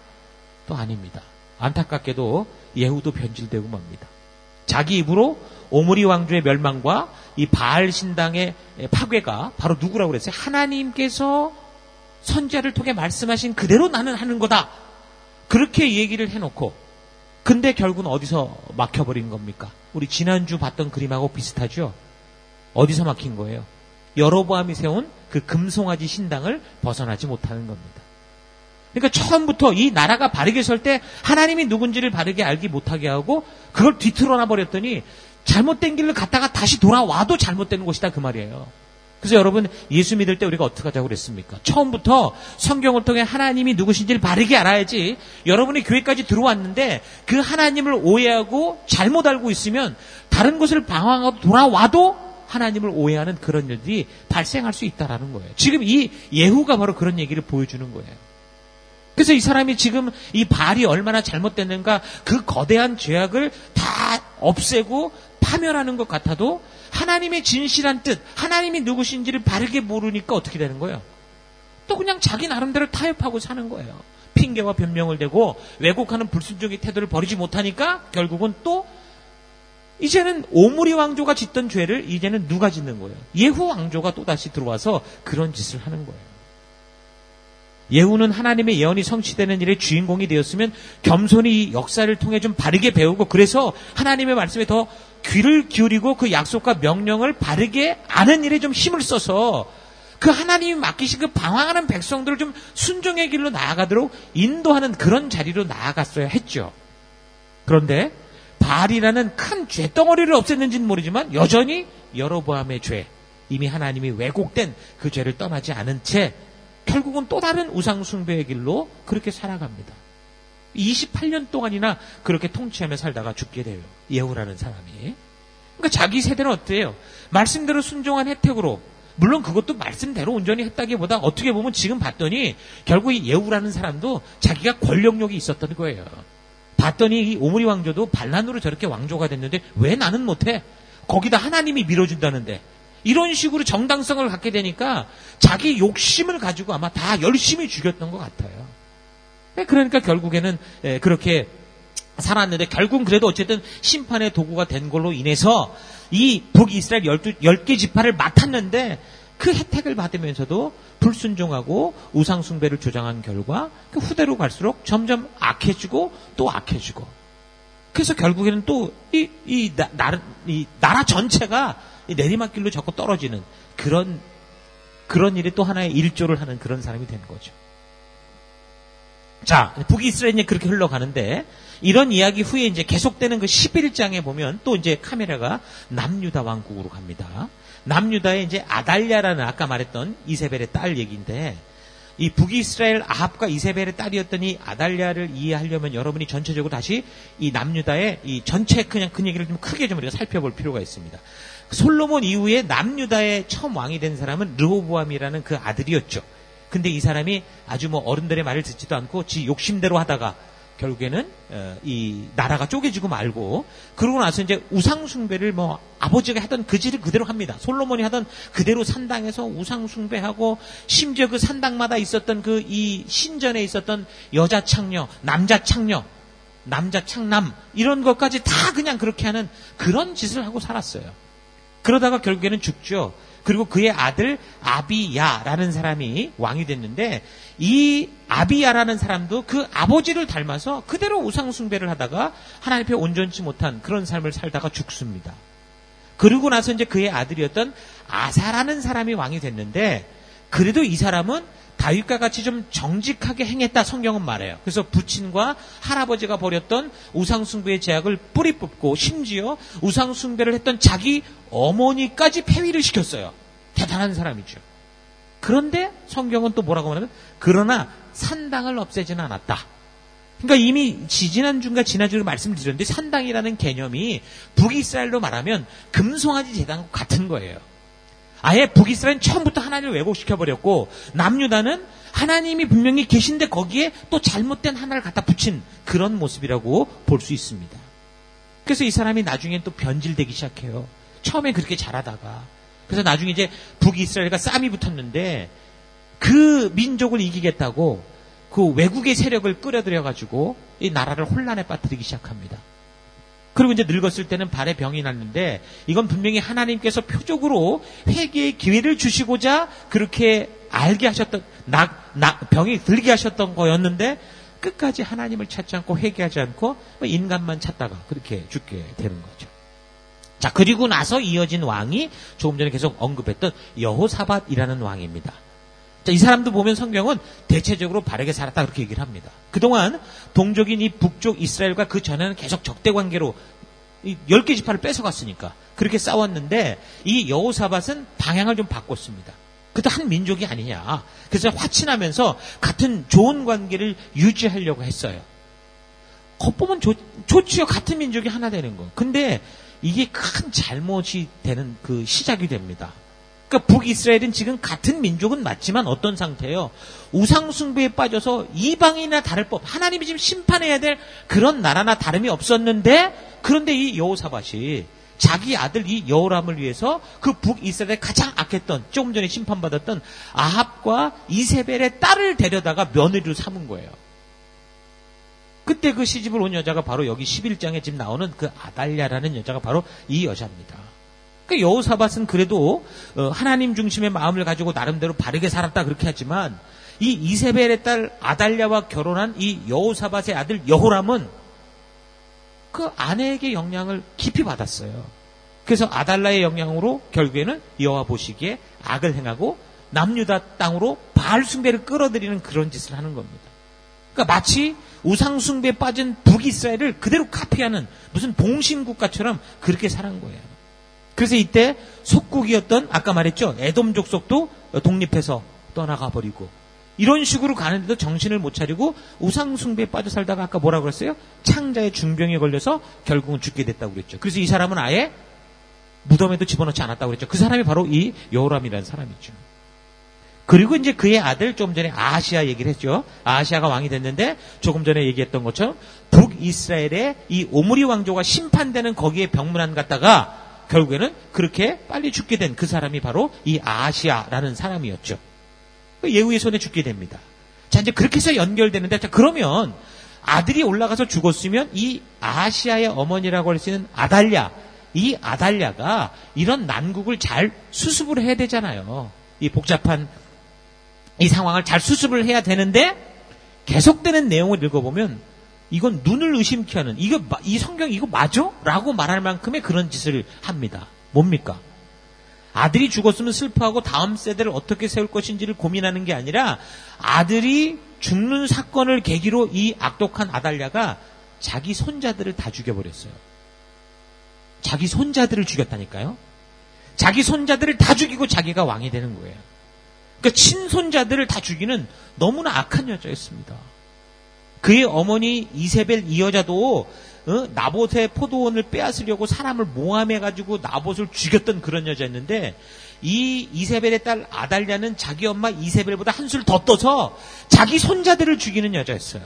또 아닙니다. 안타깝게도 예후도 변질되고 맙니다. 자기 입으로 오므리 왕조의 멸망과 이 바알 신당의 파괴가 바로 누구라고 그랬어요? 하나님께서 선지자를 통해 말씀하신 그대로 나는 하는 거다. 그렇게 얘기를 해놓고, 근데 결국은 어디서 막혀버린 겁니까? 우리 지난주 봤던 그림하고 비슷하죠? 어디서 막힌 거예요? 여로보암이 세운 그 금송아지 신당을 벗어나지 못하는 겁니다. 그러니까 처음부터 이 나라가 바르게 설 때 하나님이 누군지를 바르게 알기 못하게 하고 그걸 뒤틀어놔 버렸더니 잘못된 길을 갔다가 다시 돌아와도 잘못되는 것이다, 그 말이에요. 그래서 여러분, 예수 믿을 때 우리가 어떻게 하자고 그랬습니까? 처음부터 성경을 통해 하나님이 누구신지를 바르게 알아야지. 여러분이 교회까지 들어왔는데 그 하나님을 오해하고 잘못 알고 있으면 다른 것을 방황하고 돌아와도 하나님을 오해하는 그런 일들이 발생할 수 있다라는 거예요. 지금 이 예후가 바로 그런 얘기를 보여주는 거예요. 그래서 이 사람이 지금 이 바알이 얼마나 잘못됐는가, 그 거대한 죄악을 다 없애고 파멸하는 것 같아도 하나님의 진실한 뜻, 하나님이 누구신지를 바르게 모르니까 어떻게 되는 거예요? 또 그냥 자기 나름대로 타협하고 사는 거예요. 핑계와 변명을 대고 왜곡하는 불순종의 태도를 버리지 못하니까 결국은 또 이제는 오므리 왕조가 짓던 죄를 이제는 누가 짓는 거예요? 예후 왕조가 또다시 들어와서 그런 짓을 하는 거예요. 예후는 하나님의 예언이 성취되는 일의 주인공이 되었으면 겸손히 역사를 통해 좀 바르게 배우고, 그래서 하나님의 말씀에 더 귀를 기울이고 그 약속과 명령을 바르게 아는 일에 좀 힘을 써서 그 하나님이 맡기신 그 방황하는 백성들을 좀 순종의 길로 나아가도록 인도하는 그런 자리로 나아갔어야 했죠. 그런데 바알이라는 큰 죄덩어리를 없앴는지는 모르지만 여전히 여로보암의 죄, 이미 하나님이 왜곡된 그 죄를 떠나지 않은 채 결국은 또 다른 우상 숭배의 길로 그렇게 살아갑니다. 이십팔 년 동안이나 그렇게 통치하며 살다가 죽게 돼요. 예후라는 사람이. 그러니까 자기 세대는 어때요? 말씀대로 순종한 혜택으로, 물론 그것도 말씀대로 온전히 했다기보다 어떻게 보면 지금 봤더니 결국 이 예후라는 사람도 자기가 권력욕이 있었던 거예요. 봤더니 이 오므리 왕조도 반란으로 저렇게 왕조가 됐는데 왜 나는 못해? 거기다 하나님이 밀어준다는데. 이런 식으로 정당성을 갖게 되니까 자기 욕심을 가지고 아마 다 열심히 죽였던 것 같아요. 그러니까 결국에는 그렇게 살았는데 결국은 그래도 어쨌든 심판의 도구가 된 걸로 인해서 이 북이스라엘 열 개 지파를 맡았는데 그 혜택을 받으면서도 불순종하고 우상숭배를 조장한 결과 그 후대로 갈수록 점점 악해지고 또 악해지고, 그래서 결국에는 또 이, 이, 나, 나, 이 나라 전체가 내리막길로 자꾸 떨어지는 그런 그런 일이 또 하나의 일조를 하는 그런 사람이 된 거죠. 자, 북이스라엘이 그렇게 흘러가는데 이런 이야기 후에 이제 계속되는 그 십일 장에 보면 또 이제 카메라가 남유다 왕국으로 갑니다. 남유다의 이제 아달랴라는 아까 말했던 이세벨의 딸 얘기인데, 이 북이스라엘 아합과 이세벨의 딸이었던 이 아달랴를 이해하려면 여러분이 전체적으로 다시 이 남유다의 이 전체 그냥 그 얘기를 좀 크게 좀 우리가 살펴볼 필요가 있습니다. 솔로몬 이후에 남유다의 처음 왕이 된 사람은 르호보암이라는 그 아들이었죠. 근데 이 사람이 아주 뭐 어른들의 말을 듣지도 않고 지 욕심대로 하다가 결국에는 이 나라가 쪼개지고 말고, 그러고 나서 이제 우상숭배를 뭐 아버지가 하던 그 짓을 그대로 합니다. 솔로몬이 하던 그대로 산당에서 우상숭배하고, 심지어 그 산당마다 있었던 그 이 신전에 있었던 여자 창녀, 남자 창녀, 남자 창남 이런 것까지 다 그냥 그렇게 하는 그런 짓을 하고 살았어요. 그러다가 결국에는 죽죠. 그리고 그의 아들 아비야라는 사람이 왕이 됐는데, 이 아비야라는 사람도 그 아버지를 닮아서 그대로 우상숭배를 하다가 하나님 앞에 온전치 못한 그런 삶을 살다가 죽습니다. 그러고 나서 이제 그의 아들이었던 아사라는 사람이 왕이 됐는데, 그래도 이 사람은 다윗과 같이 좀 정직하게 행했다 성경은 말해요. 그래서 부친과 할아버지가 벌였던 우상숭배의 죄악을 뿌리 뽑고, 심지어 우상숭배를 했던 자기 어머니까지 폐위를 시켰어요. 대단한 사람이죠. 그런데 성경은 또 뭐라고 말하면, 그러나 산당을 없애지는 않았다. 그러니까 이미 지지난주인가 지난주에 말씀을 드렸는데, 산당이라는 개념이 북이스라엘로 말하면 금송아지 제단과 같은 거예요. 아예 북이스라엘은 처음부터 하나님을 왜곡시켜버렸고, 남유다는 하나님이 분명히 계신데 거기에 또 잘못된 하나를 갖다 붙인 그런 모습이라고 볼 수 있습니다. 그래서 이 사람이 나중엔 또 변질되기 시작해요. 처음에 그렇게 잘하다가. 그래서 나중에 이제 북이스라엘과 싸움이 붙었는데, 그 민족을 이기겠다고 그 외국의 세력을 끌어들여가지고 이 나라를 혼란에 빠뜨리기 시작합니다. 그리고 이제 늙었을 때는 발에 병이 났는데, 이건 분명히 하나님께서 표적으로 회개의 기회를 주시고자 그렇게 알게 하셨던, 나, 나, 병이 들게 하셨던 거였는데, 끝까지 하나님을 찾지 않고 회개하지 않고 인간만 찾다가 그렇게 죽게 되는 거죠. 자, 그리고 나서 이어진 왕이 조금 전에 계속 언급했던 여호사밧이라는 왕입니다. 자, 이 사람도 보면 성경은 대체적으로 바르게 살았다 그렇게 얘기를 합니다. 그동안 동족인 이 북쪽 이스라엘과 그 전에는 계속 적대 관계로 이 열 개 지파를 뺏어갔으니까 그렇게 싸웠는데, 이 여호사밧은 방향을 좀 바꿨습니다. 그것도 한 민족이 아니냐. 그래서 화친하면서 같은 좋은 관계를 유지하려고 했어요. 겉보면 좋, 좋지요. 같은 민족이 하나 되는 거. 근데 이게 큰 잘못이 되는 그 시작이 됩니다. 그러니까 북이스라엘은 지금 같은 민족은 맞지만 어떤 상태예요? 우상숭배에 빠져서 이방인이나 다를 법, 하나님이 지금 심판해야 될 그런 나라나 다름이 없었는데, 그런데 이 여호사밧이 자기 아들 이 여호람을 위해서 그 북이스라엘에 가장 악했던, 조금 전에 심판받았던 아합과 이세벨의 딸을 데려다가 며느리로 삼은 거예요. 그때 그 시집을 온 여자가 바로 여기 십일 장에 지금 나오는 그 아달랴라는 여자가 바로 이 여자입니다. 그러니까 여호사밧은 그래도 하나님 중심의 마음을 가지고 나름대로 바르게 살았다 그렇게 하지만, 이 이세벨의 딸 아달랴와 결혼한 이 여호사밧의 아들 여호람은 그 아내에게 영향을 깊이 받았어요. 그래서 아달랴의 영향으로 결국에는 여호와 보시기에 악을 행하고 남유다 땅으로 바알 숭배를 끌어들이는 그런 짓을 하는 겁니다. 그러니까 마치 우상숭배에 빠진 북이스라엘을 그대로 카피하는 무슨 봉신국가처럼 그렇게 살은 거예요. 그래서 이때 속국이었던 아까 말했죠. 에돔 족속도 독립해서 떠나가 버리고 이런 식으로 가는데도 정신을 못 차리고 우상숭배에 빠져 살다가 아까 뭐라고 그랬어요? 창자의 중병에 걸려서 결국은 죽게 됐다고 그랬죠. 그래서 이 사람은 아예 무덤에도 집어넣지 않았다고 그랬죠. 그 사람이 바로 이 여호람이라는 사람이죠. 그리고 이제 그의 아들 좀 전에 아하시아 얘기를 했죠. 아하시아가 왕이 됐는데 조금 전에 얘기했던 것처럼 북이스라엘의 이 오므리 왕조가 심판되는 거기에 병문안 갔다가 결국에는 그렇게 빨리 죽게 된 그 사람이 바로 이 아하시아라는 사람이었죠. 예후의 손에 죽게 됩니다. 자, 이제 그렇게 해서 연결되는데, 자, 그러면 아들이 올라가서 죽었으면 이 아하시아의 어머니라고 할 수 있는 아달랴, 이 아달랴가 이런 난국을 잘 수습을 해야 되잖아요. 이 복잡한 이 상황을 잘 수습을 해야 되는데 계속되는 내용을 읽어보면 이건 눈을 의심케 하는, 이거, 이 성경 이거 맞아? 라고 말할 만큼의 그런 짓을 합니다. 뭡니까? 아들이 죽었으면 슬퍼하고 다음 세대를 어떻게 세울 것인지를 고민하는 게 아니라 아들이 죽는 사건을 계기로 이 악독한 아달랴가 자기 손자들을 다 죽여버렸어요. 자기 손자들을 죽였다니까요. 자기 손자들을 다 죽이고 자기가 왕이 되는 거예요. 그러니까 친손자들을 다 죽이는 너무나 악한 여자였습니다. 그의 어머니 이세벨 이 여자도 어? 나봇의 포도원을 빼앗으려고 사람을 모함해가지고 나봇을 죽였던 그런 여자였는데 이 이세벨의 딸 아달랴는 자기 엄마 이세벨보다 한술 더 떠서 자기 손자들을 죽이는 여자였어요.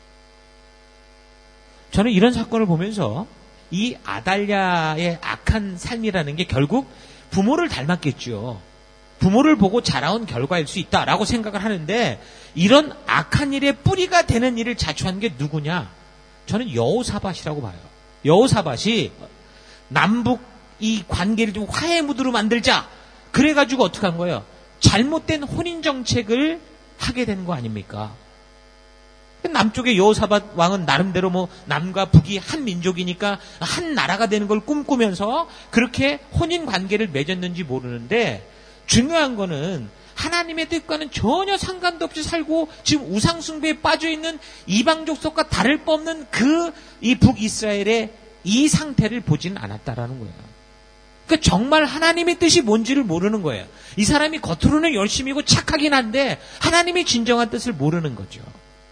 저는 이런 사건을 보면서 이 아달랴의 악한 삶이라는 게 결국 부모를 닮았겠죠. 부모를 보고 자라온 결과일 수 있다라고 생각을 하는데 이런 악한 일의 뿌리가 되는 일을 자초한 게 누구냐? 저는 여호사밧이라고 봐요. 여호사밧이 남북 이 관계를 좀 화해 무드로 만들자. 그래가지고 어떻게 한 거예요? 잘못된 혼인 정책을 하게 된 거 아닙니까? 남쪽의 여호사밧 왕은 나름대로 뭐 남과 북이 한 민족이니까 한 나라가 되는 걸 꿈꾸면서 그렇게 혼인 관계를 맺었는지 모르는데 중요한 거는 하나님의 뜻과는 전혀 상관도 없이 살고 지금 우상숭배에 빠져있는 이방 족속과 다를 바 없는 그 이 북이스라엘의 이 상태를 보진 않았다라는 거예요. 그러니까 정말 하나님의 뜻이 뭔지를 모르는 거예요. 이 사람이 겉으로는 열심히고 착하긴 한데 하나님의 진정한 뜻을 모르는 거죠.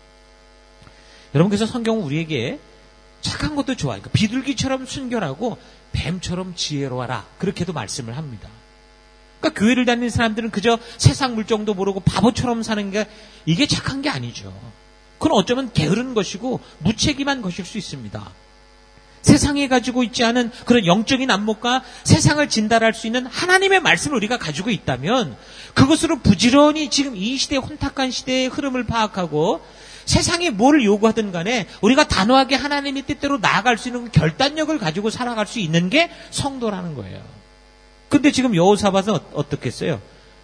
여러분, 그래서 성경은 우리에게 착한 것도 좋아요. 그러니까 비둘기처럼 순결하고 뱀처럼 지혜로워라. 그렇게도 말씀을 합니다. 그러니까 교회를 다니는 사람들은 그저 세상 물정도 모르고 바보처럼 사는 게 이게 착한 게 아니죠. 그건 어쩌면 게으른 것이고 무책임한 것일 수 있습니다. 세상에 가지고 있지 않은 그런 영적인 안목과 세상을 진단할 수 있는 하나님의 말씀을 우리가 가지고 있다면 그것으로 부지런히 지금 이 시대의 혼탁한 시대의 흐름을 파악하고 세상이 뭘 요구하든 간에 우리가 단호하게 하나님의 뜻대로 나아갈 수 있는 결단력을 가지고 살아갈 수 있는 게 성도라는 거예요. 근데 지금 여호사밧은 어떻게 했어요?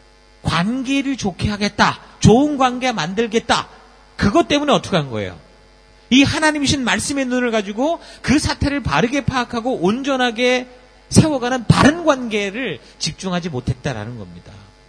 관계를 좋게 하겠다. 좋은 관계 만들겠다. 그것 때문에 어떻게 한 거예요? 이 하나님이신 말씀의 눈을 가지고 그 사태를 바르게 파악하고 온전하게 세워가는 바른 관계를 집중하지 못했다라는 겁니다.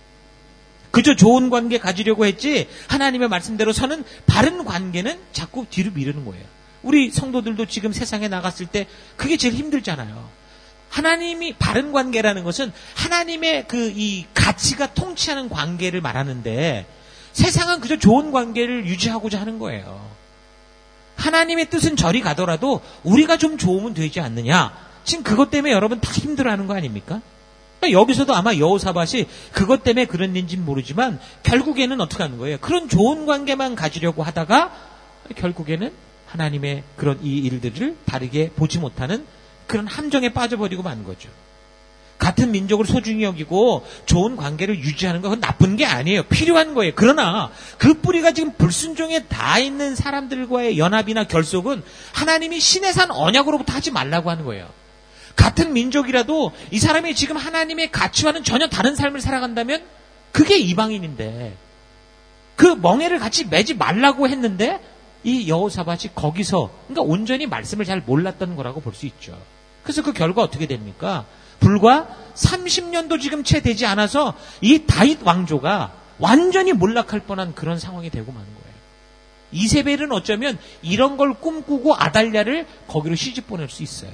그저 좋은 관계 가지려고 했지 하나님의 말씀대로 서는 바른 관계는 자꾸 뒤로 미루는 거예요. 우리 성도들도 지금 세상에 나갔을 때 그게 제일 힘들잖아요. 하나님이 바른 관계라는 것은 하나님의 그 이 가치가 통치하는 관계를 말하는데 세상은 그저 좋은 관계를 유지하고자 하는 거예요. 하나님의 뜻은 저리 가더라도 우리가 좀 좋으면 되지 않느냐. 지금 그것 때문에 여러분 다 힘들어하는 거 아닙니까? 그러니까 여기서도 아마 여호사밧이 그것 때문에 그랬는지는 모르지만 결국에는 어떻게 하는 거예요? 그런 좋은 관계만 가지려고 하다가 결국에는 하나님의 그런 이 일들을 바르게 보지 못하는 그런 함정에 빠져버리고 만 거죠. 같은 민족을 소중히 여기고 좋은 관계를 유지하는 건 나쁜 게 아니에요. 필요한 거예요. 그러나 그 뿌리가 지금 불순종에 다 있는 사람들과의 연합이나 결속은 하나님이 신의 산 언약으로부터 하지 말라고 하는 거예요. 같은 민족이라도 이 사람이 지금 하나님의 가치와는 전혀 다른 삶을 살아간다면 그게 이방인인데 그 멍에를 같이 매지 말라고 했는데 이 여호사밧이 거기서 그러니까 온전히 말씀을 잘 몰랐던 거라고 볼 수 있죠. 그래서 그 결과 어떻게 됩니까? 불과 삼십 년도 지금 채 되지 않아서 이 다윗 왕조가 완전히 몰락할 뻔한 그런 상황이 되고 마는 거예요. 이세벨은 어쩌면 이런 걸 꿈꾸고 아달랴를 거기로 시집 보낼 수 있어요.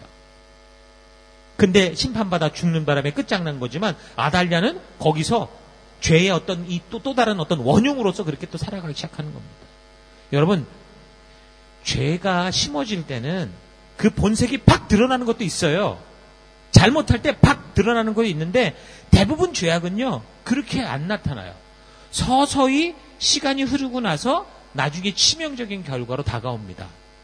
근데 심판받아 죽는 바람에 끝장난 거지만 아달랴는 거기서 죄의 어떤 이 또 또 다른 어떤 원흉으로서 그렇게 또 살아가기 시작하는 겁니다. 여러분, 죄가 심어질 때는 그 본색이 팍 드러나는 것도 있어요. 잘못할 때 팍 드러나는 것도 있는데 대부분 죄악은요 그렇게 안 나타나요. 서서히 시간이 흐르고 나서 나중에 치명적인 결과로 다가옵니다.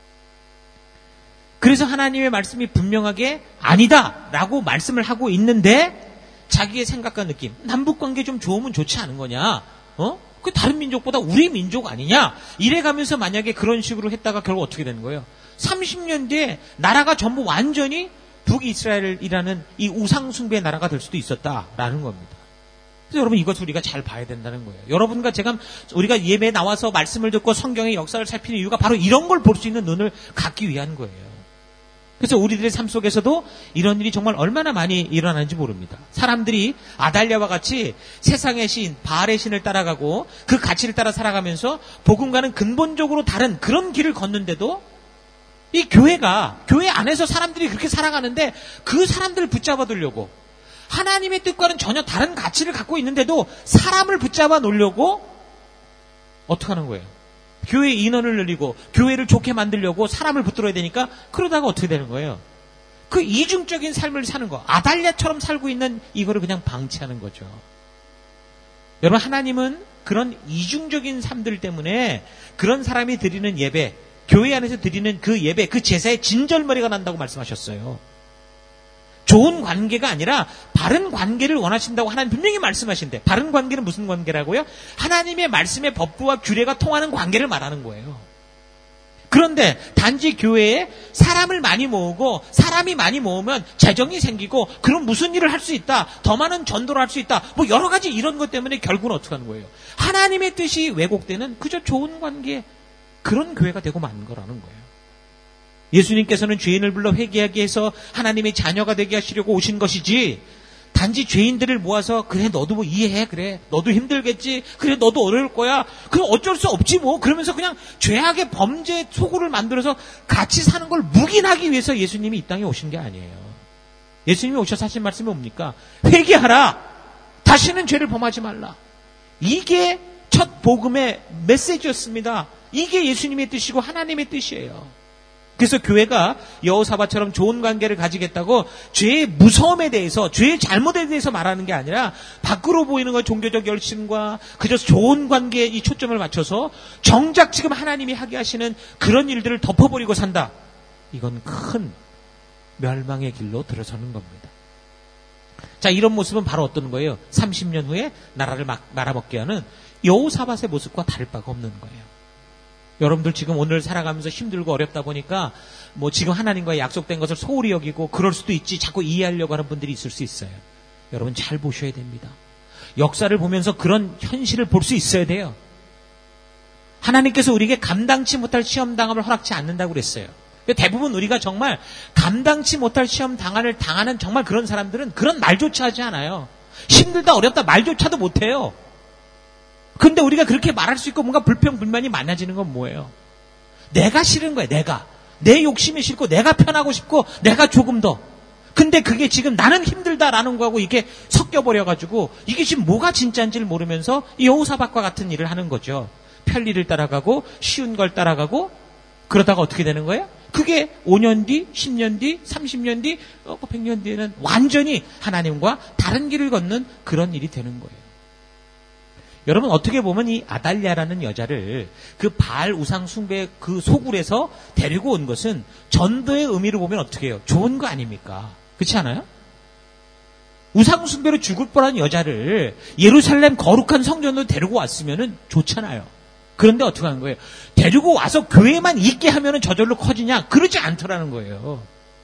그래서 하나님의 말씀이 분명하게 아니다라고 말씀을 하고 있는데 자기의 생각과 느낌, 남북관계 좀 좋으면 좋지 않은 거냐? 어? 그 다른 민족보다 우리 민족 아니냐? 이래가면서 만약에 그런 식으로 했다가 결국 어떻게 되는 거예요? 삼십 년 뒤에 나라가 전부 완전히 북이스라엘이라는 이 우상숭배의 나라가 될 수도 있었다라는 겁니다. 그래서 여러분 이것을 우리가 잘 봐야 된다는 거예요. 여러분과 제가 우리가 예배에 나와서 말씀을 듣고 성경의 역사를 살피는 이유가 바로 이런 걸 볼 수 있는 눈을 갖기 위한 거예요. 그래서 우리들의 삶 속에서도 이런 일이 정말 얼마나 많이 일어나는지 모릅니다. 사람들이 아달랴와 같이 세상의 신, 바알의 신을 따라가고 그 가치를 따라 살아가면서 복음과는 근본적으로 다른 그런 길을 걷는데도 이 교회가, 교회 안에서 사람들이 그렇게 살아가는데 그 사람들을 붙잡아 두려고 하나님의 뜻과는 전혀 다른 가치를 갖고 있는데도 사람을 붙잡아 놓으려고 어떻게 하는 거예요? 교회 인원을 늘리고 교회를 좋게 만들려고 사람을 붙들어야 되니까 그러다가 어떻게 되는 거예요? 그 이중적인 삶을 사는 거, 아달랴처럼 살고 있는 이거를 그냥 방치하는 거죠. 여러분, 하나님은 그런 이중적인 삶들 때문에 그런 사람이 드리는 예배, 교회 안에서 드리는 그 예배, 그 제사에 진절머리가 난다고 말씀하셨어요. 좋은 관계가 아니라 바른 관계를 원하신다고 하나님 분명히 말씀하신대. 바른 관계는 무슨 관계라고요? 하나님의 말씀의 법부와 규례가 통하는 관계를 말하는 거예요. 그런데 단지 교회에 사람을 많이 모으고 사람이 많이 모으면 재정이 생기고 그럼 무슨 일을 할 수 있다. 더 많은 전도를 할 수 있다. 뭐 여러 가지 이런 것 때문에 결국은 어떻게 하는 거예요? 하나님의 뜻이 왜곡되는 그저 좋은 관계, 그런 교회가 되고 마는 거라는 거예요. 예수님께서는 죄인을 불러 회개하게 해서 하나님의 자녀가 되게 하시려고 오신 것이지 단지 죄인들을 모아서 그래 너도 뭐 이해해 그래 너도 힘들겠지 그래 너도 어려울 거야 그럼 어쩔 수 없지 뭐 그러면서 그냥 죄악의 범죄 소굴을 만들어서 같이 사는 걸 묵인하기 위해서 예수님이 이 땅에 오신 게 아니에요. 예수님이 오셔서 하신 말씀이 뭡니까? 회개하라. 다시는 죄를 범하지 말라. 이게 첫 복음의 메시지였습니다. 이게 예수님의 뜻이고 하나님의 뜻이에요. 그래서 교회가 여호사밧처럼 좋은 관계를 가지겠다고 죄의 무서움에 대해서, 죄의 잘못에 대해서 말하는 게 아니라 밖으로 보이는 것 종교적 열심과 그저 좋은 관계에 이 초점을 맞춰서 정작 지금 하나님이 하게 하시는 그런 일들을 덮어버리고 산다. 이건 큰 멸망의 길로 들어서는 겁니다. 자, 이런 모습은 바로 어떤 거예요? 삼십 년 후에 나라를 막 말아먹게 하는 여호사밧의 모습과 다를 바가 없는 거예요. 여러분들 지금 오늘 살아가면서 힘들고 어렵다 보니까 뭐 지금 하나님과 약속된 것을 소홀히 여기고 그럴 수도 있지 자꾸 이해하려고 하는 분들이 있을 수 있어요. 여러분 잘 보셔야 됩니다. 역사를 보면서 그런 현실을 볼 수 있어야 돼요. 하나님께서 우리에게 감당치 못할 시험당함을 허락치 않는다고 그랬어요. 대부분 우리가 정말 감당치 못할 시험당함을 당하는 정말 그런 사람들은 그런 말조차 하지 않아요. 힘들다 어렵다 말조차도 못해요. 근데 우리가 그렇게 말할 수 있고 뭔가 불평, 불만이 많아지는 건 뭐예요? 내가 싫은 거예요, 내가. 내 욕심이 싫고, 내가 편하고 싶고, 내가 조금 더. 근데 그게 지금 나는 힘들다라는 거하고 이게 섞여버려가지고, 이게 지금 뭐가 진짜인지를 모르면서 여호사밧과 같은 일을 하는 거죠. 편리를 따라가고, 쉬운 걸 따라가고, 그러다가 어떻게 되는 거예요? 그게 오 년 뒤, 십 년 뒤, 삼십 년 뒤, 백 년 뒤에는 완전히 하나님과 다른 길을 걷는 그런 일이 되는 거예요. 여러분 어떻게 보면 이 아달랴라는 여자를 그 바알 우상 숭배 그 소굴에서 데리고 온 것은 전도의 의미로 보면 어떻게 해요? 좋은 거 아닙니까? 그렇지 않아요? 우상 숭배로 죽을 뻔한 여자를 예루살렘 거룩한 성전으로 데리고 왔으면 좋잖아요. 그런데 어떻게 하는 거예요? 데리고 와서 교회만 있게 하면 저절로 커지냐? 그러지 않더라는 거예요.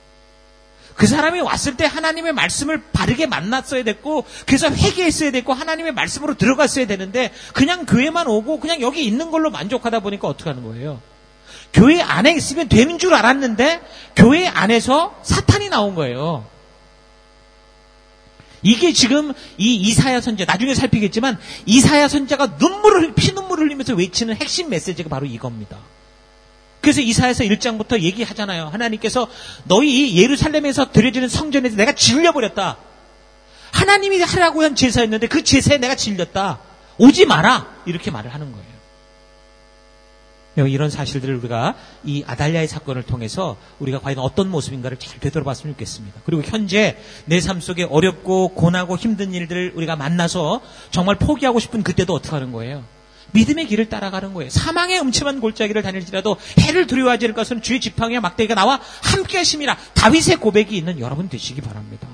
그 사람이 왔을 때 하나님의 말씀을 바르게 만났어야 됐고 그래서 회개했어야 됐고 하나님의 말씀으로 들어갔어야 되는데 그냥 교회만 오고 그냥 여기 있는 걸로 만족하다 보니까 어떻게 하는 거예요? 교회 안에 있으면 되는 줄 알았는데 교회 안에서 사탄이 나온 거예요. 이게 지금 이 이사야 선지자, 나중에 살피겠지만 이사야 선지자가 눈물을, 피눈물을 흘리면서 외치는 핵심 메시지가 바로 이겁니다. 그래서 이사야서 일 장부터 얘기하잖아요. 하나님께서 너희 예루살렘에서 드려지는 성전에서 내가 질려버렸다. 하나님이 하라고 한 제사였는데 그 제사에 내가 질렸다. 오지 마라. 이렇게 말을 하는 거예요. 이런 사실들을 우리가 이 아달랴의 사건을 통해서 우리가 과연 어떤 모습인가를 잘 되돌아봤으면 좋겠습니다. 그리고 현재 내 삶 속에 어렵고 고나고 힘든 일들을 우리가 만나서 정말 포기하고 싶은 그때도 어떻게 하는 거예요? 믿음의 길을 따라가는 거예요. 사망의 음침한 골짜기를 다닐지라도 해를 두려워하지 않을 것은 주의 지팡이와 막대기가 나와 함께 하심이라. 다윗의 고백이 있는 여러분 되시기 바랍니다.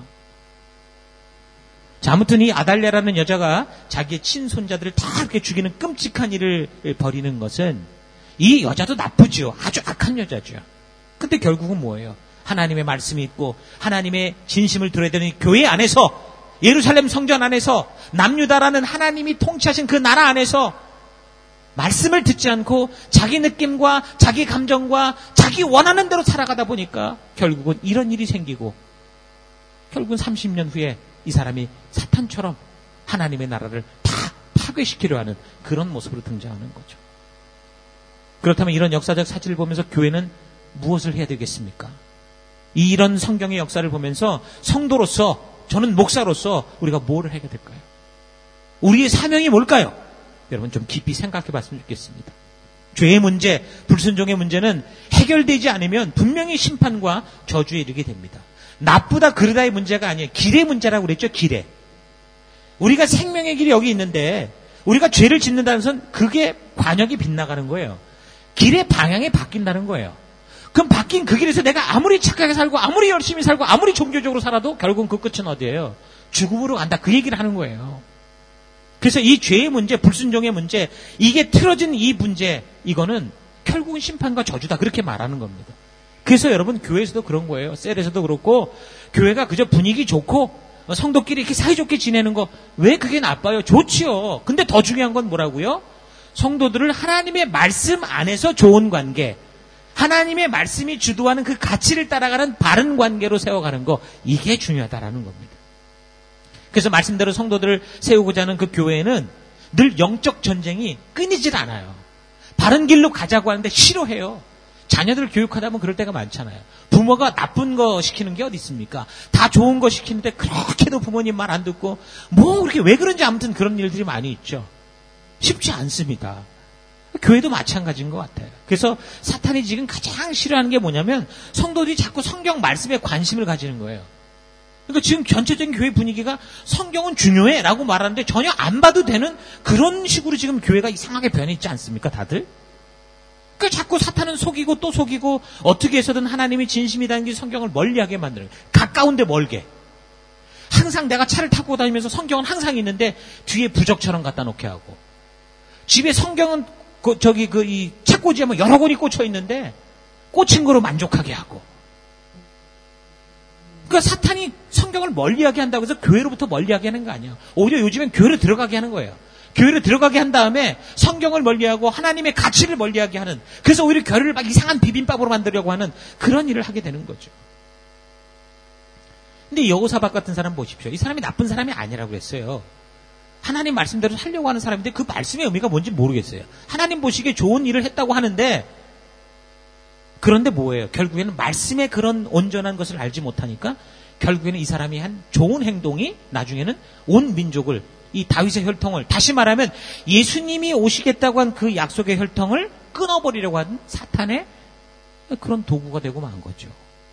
자, 아무튼 이 아달랴라는 여자가 자기의 친손자들을 다 이렇게 죽이는 끔찍한 일을 벌이는 것은 이 여자도 나쁘죠. 아주 악한 여자죠. 근데 결국은 뭐예요? 하나님의 말씀이 있고 하나님의 진심을 들어야 되는 교회 안에서, 예루살렘 성전 안에서, 남유다라는 하나님이 통치하신 그 나라 안에서 말씀을 듣지 않고 자기 느낌과 자기 감정과 자기 원하는 대로 살아가다 보니까 결국은 이런 일이 생기고, 결국은 삼십 년 후에 이 사람이 사탄처럼 하나님의 나라를 다 파괴시키려 하는 그런 모습으로 등장하는 거죠. 그렇다면 이런 역사적 사실을 보면서 교회는 무엇을 해야 되겠습니까? 이런 성경의 역사를 보면서 성도로서, 저는 목사로서 우리가 뭘 해야 될까요? 우리의 사명이 뭘까요? 여러분 좀 깊이 생각해 봤으면 좋겠습니다. 죄의 문제, 불순종의 문제는 해결되지 않으면 분명히 심판과 저주에 이르게 됩니다. 나쁘다 그르다의 문제가 아니에요. 길의 문제라고 그랬죠. 길에. 우리가 생명의 길이 여기 있는데 우리가 죄를 짓는다는 것은 그게 관역이 빗나가는 거예요. 길의 방향이 바뀐다는 거예요. 그럼 바뀐 그 길에서 내가 아무리 착하게 살고 아무리 열심히 살고 아무리 종교적으로 살아도 결국은 그 끝은 어디예요? 죽음으로 간다. 그 얘기를 하는 거예요. 그래서 이 죄의 문제, 불순종의 문제, 이게 틀어진 이 문제, 이거는 결국은 심판과 저주다. 그렇게 말하는 겁니다. 그래서 여러분 교회에서도 그런 거예요. 셀에서도 그렇고, 교회가 그저 분위기 좋고 성도끼리 이렇게 사이좋게 지내는 거, 왜 그게 나빠요? 좋지요. 근데 더 중요한 건 뭐라고요? 성도들을 하나님의 말씀 안에서 좋은 관계, 하나님의 말씀이 주도하는 그 가치를 따라가는 바른 관계로 세워가는 거, 이게 중요하다라는 겁니다. 그래서 말씀대로 성도들을 세우고자 하는 그 교회는 늘 영적 전쟁이 끊이질 않아요. 바른 길로 가자고 하는데 싫어해요. 자녀들을 교육하다 보면 그럴 때가 많잖아요. 부모가 나쁜 거 시키는 게 어디 있습니까? 다 좋은 거 시키는데 그렇게도 부모님 말 안 듣고, 뭐 그렇게 왜 그런지 아무튼 그런 일들이 많이 있죠. 쉽지 않습니다. 교회도 마찬가지인 것 같아요. 그래서 사탄이 지금 가장 싫어하는 게 뭐냐면 성도들이 자꾸 성경 말씀에 관심을 가지는 거예요. 그러니까 지금 전체적인 교회 분위기가 성경은 중요해 라고 말하는데 전혀 안 봐도 되는 그런 식으로 지금 교회가 이상하게 변해 있지 않습니까, 다들? 그러니까 자꾸 사탄은 속이고 또 속이고 어떻게 해서든 하나님이 진심이라는 게 성경을 멀리하게 만드는 거예요. 가까운데 멀게. 항상 내가 차를 타고 다니면서 성경은 항상 있는데 뒤에 부적처럼 갖다 놓게 하고, 집에 성경은 그 저기 그 이 책꽂이에 뭐 여러 권이 꽂혀 있는데 꽂힌 거로 만족하게 하고. 그러니까 사탄이 성경을 멀리하게 한다고 해서 교회로부터 멀리하게 하는 거 아니에요. 오히려 요즘엔 교회로 들어가게 하는 거예요. 교회로 들어가게 한 다음에 성경을 멀리하고 하나님의 가치를 멀리하게 하는, 그래서 오히려 교회를 막 이상한 비빔밥으로 만들려고 하는 그런 일을 하게 되는 거죠. 근데 여호사밧 같은 사람 보십시오. 이 사람이 나쁜 사람이 아니라고 했어요. 하나님 말씀대로 살려고 하는 사람인데 그 말씀의 의미가 뭔지 모르겠어요. 하나님 보시기에 좋은 일을 했다고 하는데, 그런데 뭐예요? 결국에는 말씀의 그런 온전한 것을 알지 못하니까 결국에는 이 사람이 한 좋은 행동이 나중에는 온 민족을, 이 다윗의 혈통을, 다시 말하면 예수님이 오시겠다고 한 그 약속의 혈통을 끊어버리려고 하는 사탄의 그런 도구가 되고 만 거죠.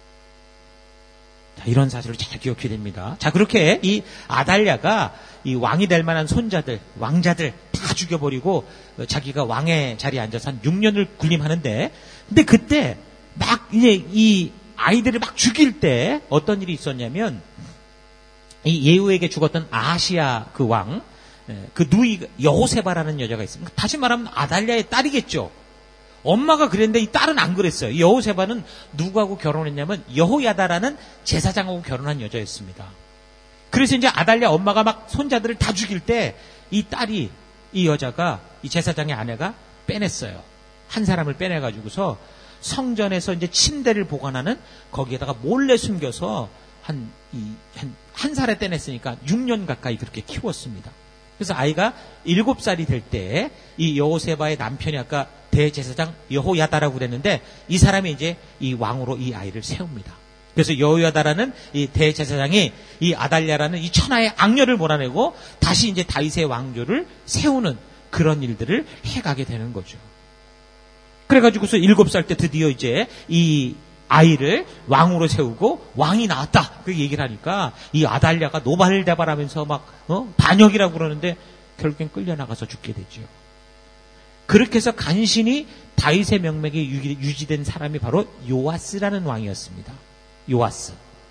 자, 이런 사실을 잘 기억해야 됩니다. 자, 그렇게 이 아달랴가 이 왕이 될 만한 손자들, 왕자들 다 죽여버리고 자기가 왕의 자리에 앉아서 한 육 년을 군림하는데, 근데 그때 막 이제 이 아이들을 막 죽일 때 어떤 일이 있었냐면, 이 예후에게 죽었던 아하시아 그 왕, 그 누이 여호세바라는 여자가 있습니다. 다시 말하면 아달랴의 딸이겠죠. 엄마가 그랬는데 이 딸은 안 그랬어요. 여호세바는 누구하고 결혼했냐면 여호야다라는 제사장하고 결혼한 여자였습니다. 그래서 이제 아달랴 엄마가 막 손자들을 다 죽일 때 이 딸이, 이 여자가, 이 제사장의 아내가 빼냈어요. 한 사람을 빼내가지고서 성전에서 이제 침대를 보관하는 거기에다가 몰래 숨겨서 한, 이, 한, 한 살에 떼냈으니까 육 년 가까이 그렇게 키웠습니다. 그래서 아이가 일곱 살이 될 때 이 여호세바의 남편이 아까 대제사장 여호야다라고 그랬는데 이 사람이 이제 이 왕으로 이 아이를 세웁니다. 그래서 여호야다라는 이 대제사장이 이 아달랴라는 이 천하의 악녀를 몰아내고 다시 이제 다윗의 왕조를 세우는 그런 일들을 해가게 되는 거죠. 그래가지고서 일곱 살 때 드디어 이제 이 아이를 왕으로 세우고 왕이 나왔다. 그 얘기를 하니까 이 아달랴가 노발대발하면서 막 어? 반역이라고 그러는데 결국엔 끌려나가서 죽게 되죠. 그렇게 해서 간신히 다윗의 명맥이 유지된 사람이 바로 요아스라는 왕이었습니다. 요아스.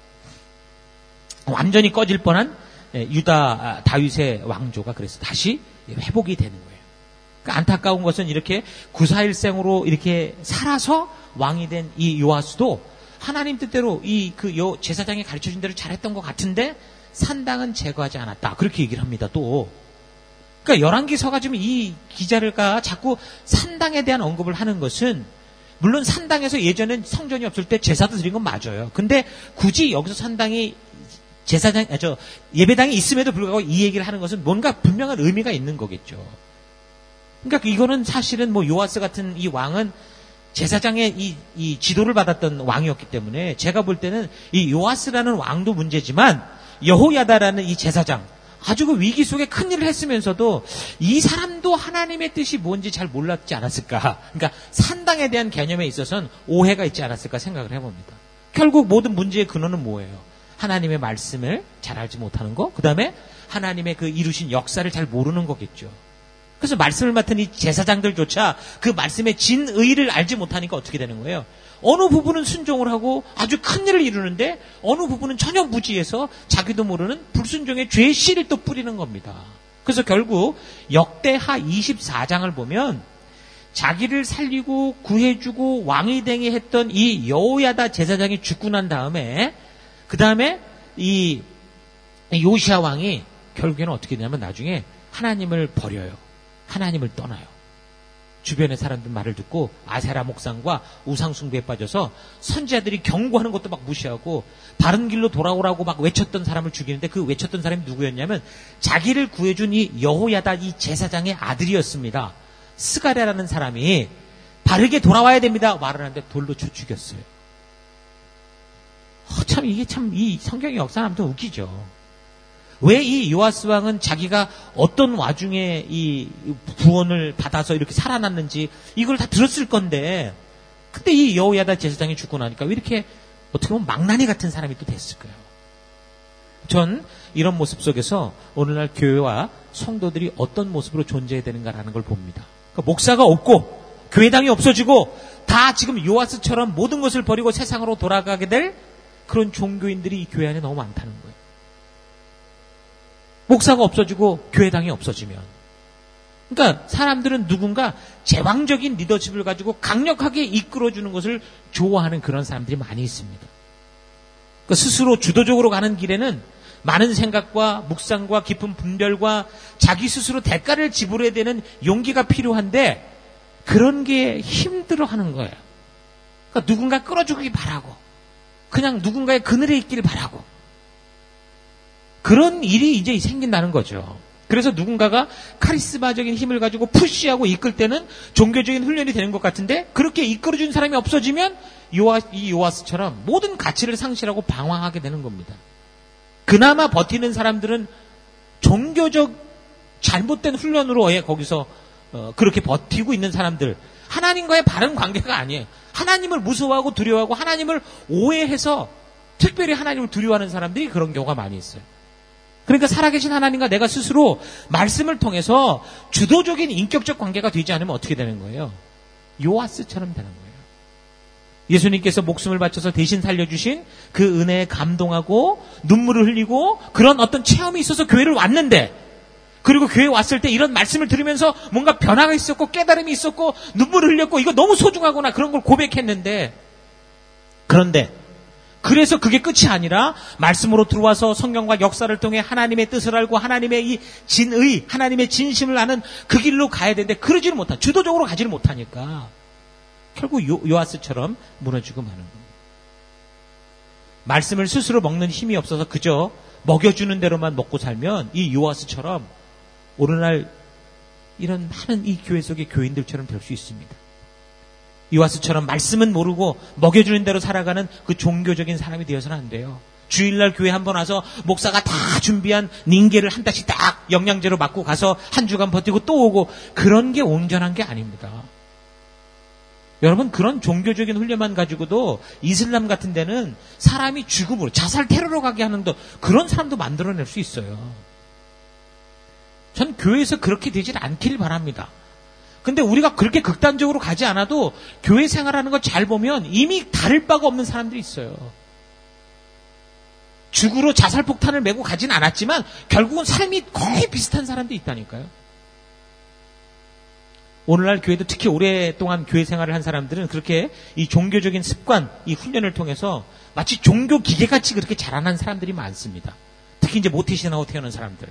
완전히 꺼질 뻔한 유다 다윗의 왕조가 그래서 다시 회복이 되는 거예요. 그러니까 안타까운 것은 이렇게 구사일생으로 이렇게 살아서 왕이 된 이 요아스도 하나님 뜻대로 이 그 요 제사장이 가르쳐준 대로 잘했던 것 같은데 산당은 제거하지 않았다. 그렇게 얘기를 합니다. 또 그러니까 열왕기서가 지금 이 기자가 자꾸 산당에 대한 언급을 하는 것은 물론 산당에서 예전엔 성전이 없을 때 제사도 드린 건 맞아요. 근데 굳이 여기서 산당이 제사장 저 예배당이 있음에도 불구하고 이 얘기를 하는 것은 뭔가 분명한 의미가 있는 거겠죠. 그러니까 이거는 사실은 뭐 요아스 같은 이 왕은 제사장의 이, 이 지도를 받았던 왕이었기 때문에 제가 볼 때는 이 요아스라는 왕도 문제지만 여호야다라는 이 제사장 아주 그 위기 속에 큰 일을 했으면서도 이 사람도 하나님의 뜻이 뭔지 잘 몰랐지 않았을까. 그러니까 산당에 대한 개념에 있어서는 오해가 있지 않았을까 생각을 해봅니다. 결국 모든 문제의 근원은 뭐예요? 하나님의 말씀을 잘 알지 못하는 거, 그 다음에 하나님의 그 이루신 역사를 잘 모르는 거겠죠. 그래서 말씀을 맡은 이 제사장들조차 그 말씀의 진의를 알지 못하니까 어떻게 되는 거예요? 어느 부분은 순종을 하고 아주 큰 일을 이루는데 어느 부분은 전혀 무지해서 자기도 모르는 불순종의 죄의 씨를 또 뿌리는 겁니다. 그래서 결국 역대하 이십사 장을 보면 자기를 살리고 구해주고 왕이 되게 했던 이 여호야다 제사장이 죽고 난 다음에 그 다음에 이 요시야 왕이 결국에는 어떻게 되냐면 나중에 하나님을 버려요. 하나님을 떠나요. 주변의 사람들 말을 듣고 아세라 목상과 우상숭배에 빠져서 선지자들이 경고하는 것도 막 무시하고 바른 길로 돌아오라고 막 외쳤던 사람을 죽이는데 그 외쳤던 사람이 누구였냐면 자기를 구해준 이 여호야다 이 제사장의 아들이었습니다. 스가랴라는 사람이 바르게 돌아와야 됩니다 말을 하는데 돌로 쳐 죽였어요. 어, 참 이게 참 이 성경의 역사는 아무튼 웃기죠. 왜 이 요아스 왕은 자기가 어떤 와중에 이 구원을 받아서 이렇게 살아났는지 이걸 다 들었을 건데 근데 이 여호야다 제사장이 죽고 나니까 왜 이렇게 어떻게 보면 망나니 같은 사람이 또 됐을까요? 전 이런 모습 속에서 오늘날 교회와 성도들이 어떤 모습으로 존재해야 되는가라는 걸 봅니다. 그러니까 목사가 없고 교회당이 없어지고 다 지금 요아스처럼 모든 것을 버리고 세상으로 돌아가게 될 그런 종교인들이 이 교회 안에 너무 많다는 거예요. 목사가 없어지고 교회당이 없어지면 그러니까 사람들은 누군가 제왕적인 리더십을 가지고 강력하게 이끌어주는 것을 좋아하는 그런 사람들이 많이 있습니다. 그러니까 스스로 주도적으로 가는 길에는 많은 생각과 묵상과 깊은 분별과 자기 스스로 대가를 지불해야 되는 용기가 필요한데 그런 게 힘들어하는 거예요. 그러니까 누군가 끌어주길 바라고 그냥 누군가의 그늘에 있기를 바라고 그런 일이 이제 생긴다는 거죠. 그래서 누군가가 카리스마적인 힘을 가지고 푸시하고 이끌 때는 종교적인 훈련이 되는 것 같은데 그렇게 이끌어준 사람이 없어지면 요아, 이 요아스처럼 모든 가치를 상실하고 방황하게 되는 겁니다. 그나마 버티는 사람들은 종교적 잘못된 훈련으로 예, 거기서 어, 그렇게 버티고 있는 사람들 하나님과의 바른 관계가 아니에요. 하나님을 무서워하고 두려워하고 하나님을 오해해서 특별히 하나님을 두려워하는 사람들이 그런 경우가 많이 있어요. 그러니까 살아계신 하나님과 내가 스스로 말씀을 통해서 주도적인 인격적 관계가 되지 않으면 어떻게 되는 거예요? 요아스처럼 되는 거예요. 예수님께서 목숨을 바쳐서 대신 살려주신 그 은혜에 감동하고 눈물을 흘리고 그런 어떤 체험이 있어서 교회를 왔는데 그리고 교회에 왔을 때 이런 말씀을 들으면서 뭔가 변화가 있었고 깨달음이 있었고 눈물을 흘렸고 이거 너무 소중하구나 그런 걸 고백했는데 그런데 그래서 그게 끝이 아니라 말씀으로 들어와서 성경과 역사를 통해 하나님의 뜻을 알고 하나님의 이 진의, 하나님의 진심을 아는 그 길로 가야 되는데 그러지를 못한, 주도적으로 가지를 못하니까 결국 요, 요아스처럼 무너지고 마는 겁니다. 말씀을 스스로 먹는 힘이 없어서 그저 먹여주는 대로만 먹고 살면 이 요아스처럼 오늘날 이런 많은 이 교회 속의 교인들처럼 될 수 있습니다. 요아스처럼 말씀은 모르고 먹여주는 대로 살아가는 그 종교적인 사람이 되어서는 안 돼요. 주일날 교회 한번 와서 목사가 다 준비한 닌게를 한 달씩 딱 영양제로 맞고 가서 한 주간 버티고 또 오고, 그런 게 온전한 게 아닙니다. 여러분, 그런 종교적인 훈련만 가지고도 이슬람 같은 데는 사람이 죽음으로, 자살 테러로 가게 하는 도 그런 사람도 만들어낼 수 있어요. 전 교회에서 그렇게 되질 않길 바랍니다. 근데 우리가 그렇게 극단적으로 가지 않아도 교회 생활하는 거 잘 보면 이미 다를 바가 없는 사람들이 있어요. 죽으로 자살폭탄을 메고 가진 않았지만 결국은 삶이 거의 비슷한 사람도 있다니까요. 오늘날 교회도 특히 오랫동안 교회 생활을 한 사람들은 그렇게 이 종교적인 습관, 이 훈련을 통해서 마치 종교 기계같이 그렇게 자라난 사람들이 많습니다. 특히 이제 모태신앙으로 태어난 사람들.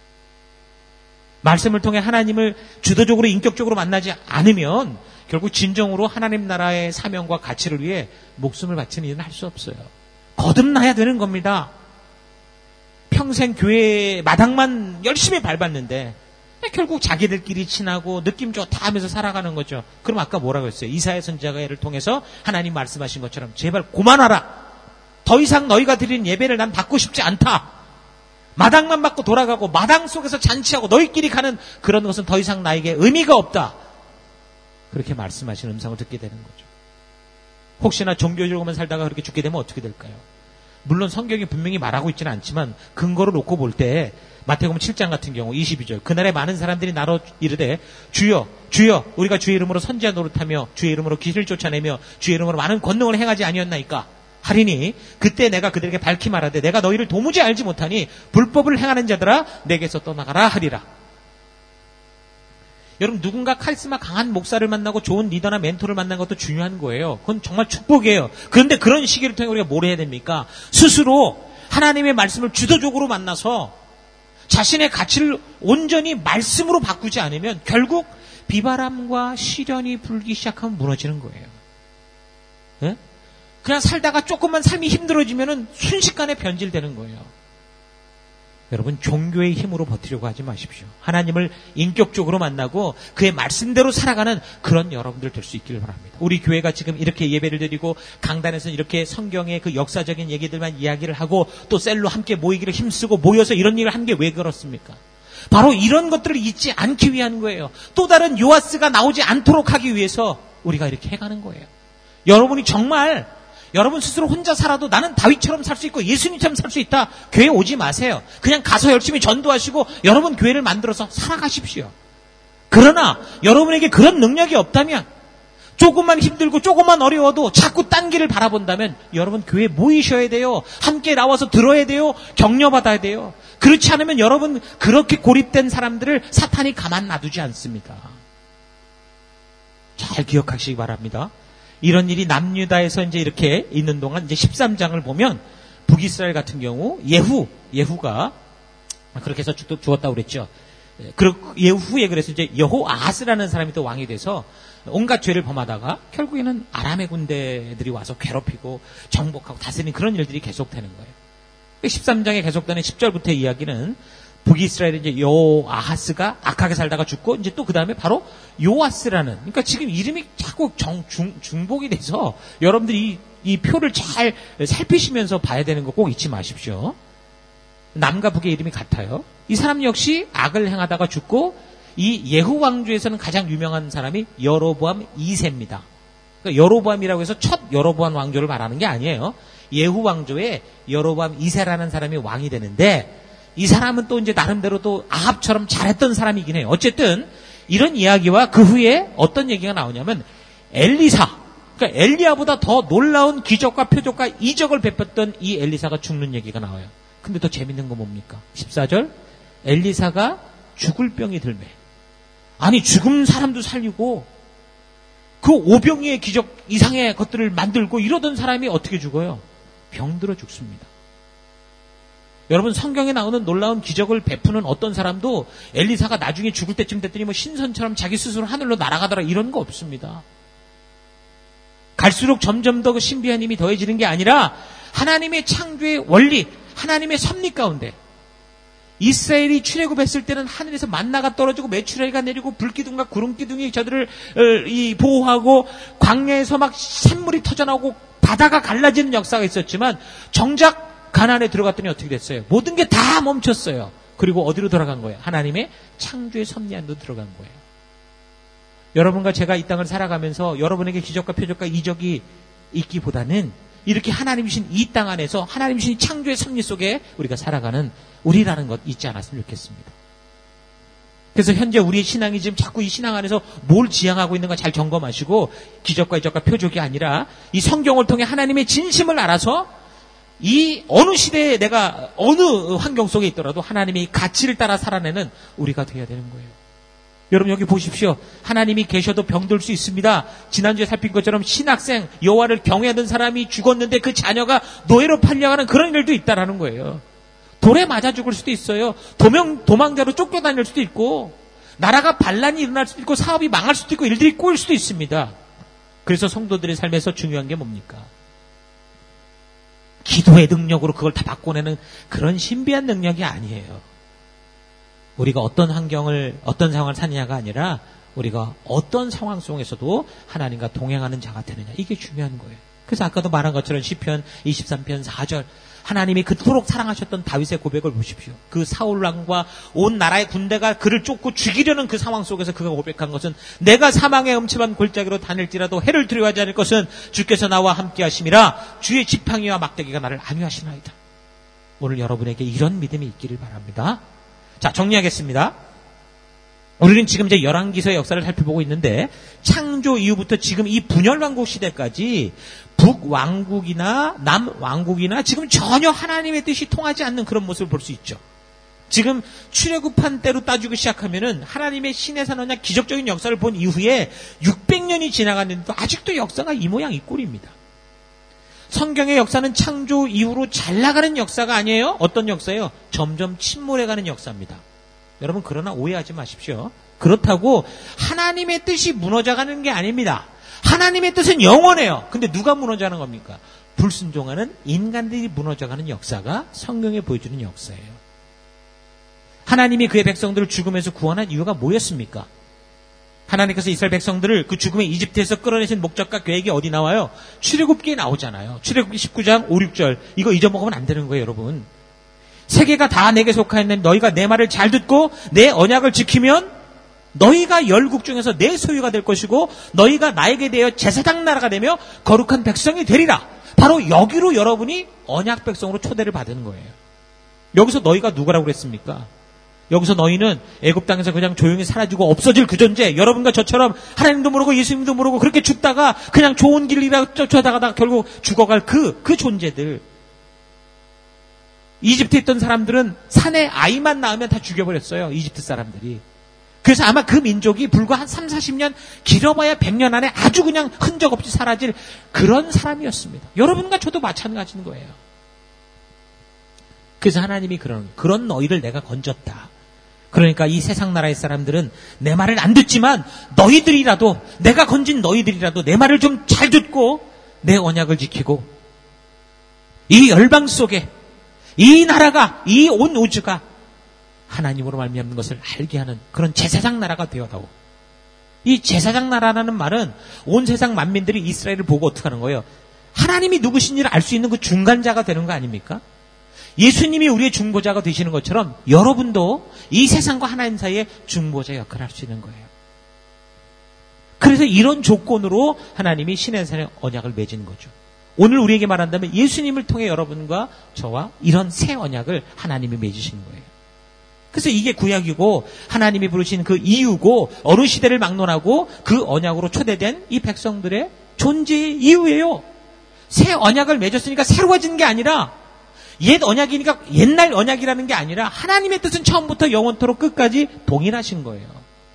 말씀을 통해 하나님을 주도적으로 인격적으로 만나지 않으면 결국 진정으로 하나님 나라의 사명과 가치를 위해 목숨을 바치는 일은 할 수 없어요. 거듭나야 되는 겁니다. 평생 교회 마당만 열심히 밟았는데 결국 자기들끼리 친하고 느낌 좋다 하면서 살아가는 거죠. 그럼 아까 뭐라고 했어요? 이사야 선지자를 통해서 하나님 말씀하신 것처럼 제발 그만하라. 더 이상 너희가 드리는 예배를 난 받고 싶지 않다. 마당만 받고 돌아가고 마당 속에서 잔치하고 너희끼리 가는 그런 것은 더 이상 나에게 의미가 없다. 그렇게 말씀하시는 음성을 듣게 되는 거죠. 혹시나 종교적으로만 살다가 그렇게 죽게 되면 어떻게 될까요? 물론 성경이 분명히 말하고 있지는 않지만 근거를 놓고 볼 때 마태복음 칠 장 같은 경우 이십이 절, 그날에 많은 사람들이 나로 이르되 주여 주여 우리가 주의 이름으로 선지자 노릇하며 주의 이름으로 귀신을 쫓아내며 주의 이름으로 많은 권능을 행하지 아니었나이까 하리니 그때 내가 그들에게 밝히 말하되 내가 너희를 도무지 알지 못하니 불법을 행하는 자들아 내게서 떠나가라 하리라. 여러분, 누군가 카리스마 강한 목사를 만나고 좋은 리더나 멘토를 만난 것도 중요한 거예요. 그건 정말 축복이에요. 그런데 그런 시기를 통해 우리가 뭘 해야 됩니까? 스스로 하나님의 말씀을 주도적으로 만나서 자신의 가치를 온전히 말씀으로 바꾸지 않으면 결국 비바람과 시련이 불기 시작하면 무너지는 거예요. 네? 그냥 살다가 조금만 삶이 힘들어지면은 순식간에 변질되는 거예요. 여러분, 종교의 힘으로 버티려고 하지 마십시오. 하나님을 인격적으로 만나고 그의 말씀대로 살아가는 그런 여러분들 될 수 있기를 바랍니다. 우리 교회가 지금 이렇게 예배를 드리고 강단에서 이렇게 성경의 그 역사적인 얘기들만 이야기를 하고 또 셀로 함께 모이기를 힘쓰고 모여서 이런 일을 한 게 왜 그렇습니까? 바로 이런 것들을 잊지 않기 위한 거예요. 또 다른 요아스가 나오지 않도록 하기 위해서 우리가 이렇게 해가는 거예요. 여러분이 정말 여러분 스스로 혼자 살아도 나는 다윗처럼 살 수 있고 예수님처럼 살 수 있다. 교회 오지 마세요. 그냥 가서 열심히 전도하시고 여러분 교회를 만들어서 살아가십시오. 그러나 여러분에게 그런 능력이 없다면, 조금만 힘들고 조금만 어려워도 자꾸 딴 길을 바라본다면 여러분 교회에 모이셔야 돼요. 함께 나와서 들어야 돼요. 격려받아야 돼요. 그렇지 않으면 여러분 그렇게 고립된 사람들을 사탄이 가만 놔두지 않습니다. 잘 기억하시기 바랍니다. 이런 일이 남유다에서 이제 이렇게 있는 동안 이제 십삼 장을 보면 북이스라엘 같은 경우 예후, 예후가 그렇게 해서 죽었다고 그랬죠. 그 예후에 그래서 이제 여호아하스라는 사람이 또 왕이 돼서 온갖 죄를 범하다가 결국에는 아람의 군대들이 와서 괴롭히고 정복하고 다스리는 그런 일들이 계속되는 거예요. 십삼 장에 계속되는 십 절부터의 이야기는 북이스라엘의 이제 여호아하스가 악하게 살다가 죽고 이제 또 그 다음에 바로 요아스라는, 그러니까 지금 이름이 자꾸 정, 중, 중복이 돼서 여러분들이 이, 이 표를 잘 살피시면서 봐야 되는 거 꼭 잊지 마십시오. 남과 북의 이름이 같아요. 이 사람 역시 악을 행하다가 죽고 이 예후 왕조에서는 가장 유명한 사람이 여로보암 이 세입니다. 그러니까 여로보암이라고 해서 첫 여로보암 왕조를 말하는 게 아니에요. 예후 왕조에 여로보암 이 세라는 사람이 왕이 되는데 이 사람은 또 이제 나름대로 또 아합처럼 잘했던 사람이긴 해요. 어쨌든 이런 이야기와 그 후에 어떤 얘기가 나오냐면 엘리사, 그러니까 엘리야보다 더 놀라운 기적과 표적과 이적을 베풀었던 이 엘리사가 죽는 얘기가 나와요. 근데 더 재밌는 건 뭡니까? 십사 절, 엘리사가 죽을 병이 들매. 아니, 죽은 사람도 살리고 그 오병이의 기적 이상의 것들을 만들고 이러던 사람이 어떻게 죽어요? 병들어 죽습니다. 여러분, 성경에 나오는 놀라운 기적을 베푸는 어떤 사람도 엘리사가 나중에 죽을 때쯤 됐더니 뭐 신선처럼 자기 스스로 하늘로 날아가더라 이런 거 없습니다. 갈수록 점점 더 그 신비한 힘이 더해지는 게 아니라 하나님의 창조의 원리, 하나님의 섭리 가운데 이스라엘이 출애굽했을 때는 하늘에서 만나가 떨어지고 메추라기가 내리고 불기둥과 구름기둥이 저들을 이 보호하고 광야에서 막 샘물이 터져나오고 바다가 갈라지는 역사가 있었지만 정작 가나안에 들어갔더니 어떻게 됐어요? 모든 게 다 멈췄어요. 그리고 어디로 돌아간 거예요? 하나님의 창조의 섭리 안으로 들어간 거예요. 여러분과 제가 이 땅을 살아가면서 여러분에게 기적과 표적과 이적이 있기보다는 이렇게 하나님이신 이 땅 안에서 하나님이신 창조의 섭리 속에 우리가 살아가는 우리라는 것 잊지 않았으면 좋겠습니다. 그래서 현재 우리의 신앙이 지금 자꾸 이 신앙 안에서 뭘 지향하고 있는가 잘 점검하시고 기적과 이적과 표적이 아니라 이 성경을 통해 하나님의 진심을 알아서 이 어느 시대에 내가 어느 환경 속에 있더라도 하나님의 가치를 따라 살아내는 우리가 되어야 되는 거예요. 여러분 여기 보십시오. 하나님이 계셔도 병들 수 있습니다. 지난주에 살핀 것처럼 신학생 여호와를 경외하던 사람이 죽었는데 그 자녀가 노예로 팔려가는 그런 일도 있다라는 거예요. 돌에 맞아 죽을 수도 있어요. 도명, 도망자로 쫓겨다닐 수도 있고 나라가 반란이 일어날 수도 있고 사업이 망할 수도 있고 일들이 꼬일 수도 있습니다. 그래서 성도들의 삶에서 중요한 게 뭡니까? 기도의 능력으로 그걸 다 바꿔내는 그런 신비한 능력이 아니에요. 우리가 어떤 환경을 어떤 상황을 사느냐가 아니라 우리가 어떤 상황 속에서도 하나님과 동행하는 자가 되느냐, 이게 중요한 거예요. 그래서 아까도 말한 것처럼 시편 이십삼 편 사 절 하나님이 그토록 사랑하셨던 다윗의 고백을 보십시오. 그 사울 왕과 온 나라의 군대가 그를 쫓고 죽이려는 그 상황 속에서 그가 고백한 것은 내가 사망의 음침한 골짜기로 다닐지라도 해를 두려워하지 않을 것은 주께서 나와 함께 하심이라 주의 지팡이와 막대기가 나를 안위하시나이다. 오늘 여러분에게 이런 믿음이 있기를 바랍니다. 자, 정리하겠습니다. 우리는 지금 이제 열왕기서의 역사를 살펴보고 있는데 창조 이후부터 지금 이 분열왕국 시대까지 북왕국이나 남왕국이나 지금 전혀 하나님의 뜻이 통하지 않는 그런 모습을 볼 수 있죠. 지금 출애굽한 때로 따지고 시작하면은 하나님의 신의 산언약 기적적인 역사를 본 이후에 육백 년이 지나갔는데도 아직도 역사가 이 모양 이 꼴입니다. 성경의 역사는 창조 이후로 잘 나가는 역사가 아니에요. 어떤 역사예요? 점점 침몰해가는 역사입니다. 여러분 그러나 오해하지 마십시오. 그렇다고 하나님의 뜻이 무너져가는 게 아닙니다. 하나님의 뜻은 영원해요. 근데 누가 무너져가는 겁니까? 불순종하는 인간들이 무너져가는 역사가 성경에 보여주는 역사예요. 하나님이 그의 백성들을 죽음에서 구원한 이유가 뭐였습니까? 하나님께서 이스라엘 백성들을 그 죽음의 이집트에서 끌어내신 목적과 계획이 어디 나와요? 출애굽기에 나오잖아요. 출애굽기 십구 장 오, 육 절. 이거 잊어먹으면 안 되는 거예요, 여러분. 세계가 다 내게 속하였는데 너희가 내 말을 잘 듣고 내 언약을 지키면 너희가 열국 중에서 내 소유가 될 것이고 너희가 나에게 대하여 제사장 나라가 되며 거룩한 백성이 되리라. 바로 여기로 여러분이 언약 백성으로 초대를 받은 거예요. 여기서 너희가 누구라고 그랬습니까? 여기서 너희는 애굽 땅에서 그냥 조용히 사라지고 없어질 그 존재, 여러분과 저처럼 하나님도 모르고 예수님도 모르고 그렇게 죽다가 그냥 좋은 길이라 쫓아다가다 결국 죽어갈 그, 그 존재들. 이집트에 있던 사람들은 산에 아이만 낳으면 다 죽여버렸어요. 이집트 사람들이. 그래서 아마 그 민족이 불과 한 삼, 사십 년, 길어봐야 백 년 안에 아주 그냥 흔적 없이 사라질 그런 사람이었습니다. 여러분과 저도 마찬가지인 거예요. 그래서 하나님이 그런, 그런 너희를 내가 건졌다. 그러니까 이 세상 나라의 사람들은 내 말을 안 듣지만 너희들이라도, 내가 건진 너희들이라도 내 말을 좀 잘 듣고 내 언약을 지키고 이 열방 속에 이 나라가, 이 온 우주가 하나님으로 말미암는 것을 알게 하는 그런 제사장 나라가 되어다오. 이 제사장 나라라는 말은 온 세상 만민들이 이스라엘을 보고 어떻게 하는 거예요? 하나님이 누구신지를 알 수 있는 그 중간자가 되는 거 아닙니까? 예수님이 우리의 중보자가 되시는 것처럼 여러분도 이 세상과 하나님 사이에 중보자 역할을 할 수 있는 거예요. 그래서 이런 조건으로 하나님이 신의 산에 언약을 맺은 거죠. 오늘 우리에게 말한다면 예수님을 통해 여러분과 저와 이런 새 언약을 하나님이 맺으시는 거예요. 그래서 이게 구약이고 하나님이 부르신 그 이유고 어느 시대를 막론하고 그 언약으로 초대된 이 백성들의 존재의 이유예요. 새 언약을 맺었으니까 새로워진 게 아니라 옛 언약이니까 옛날 언약이라는 게 아니라 하나님의 뜻은 처음부터 영원토록 끝까지 동일하신 거예요.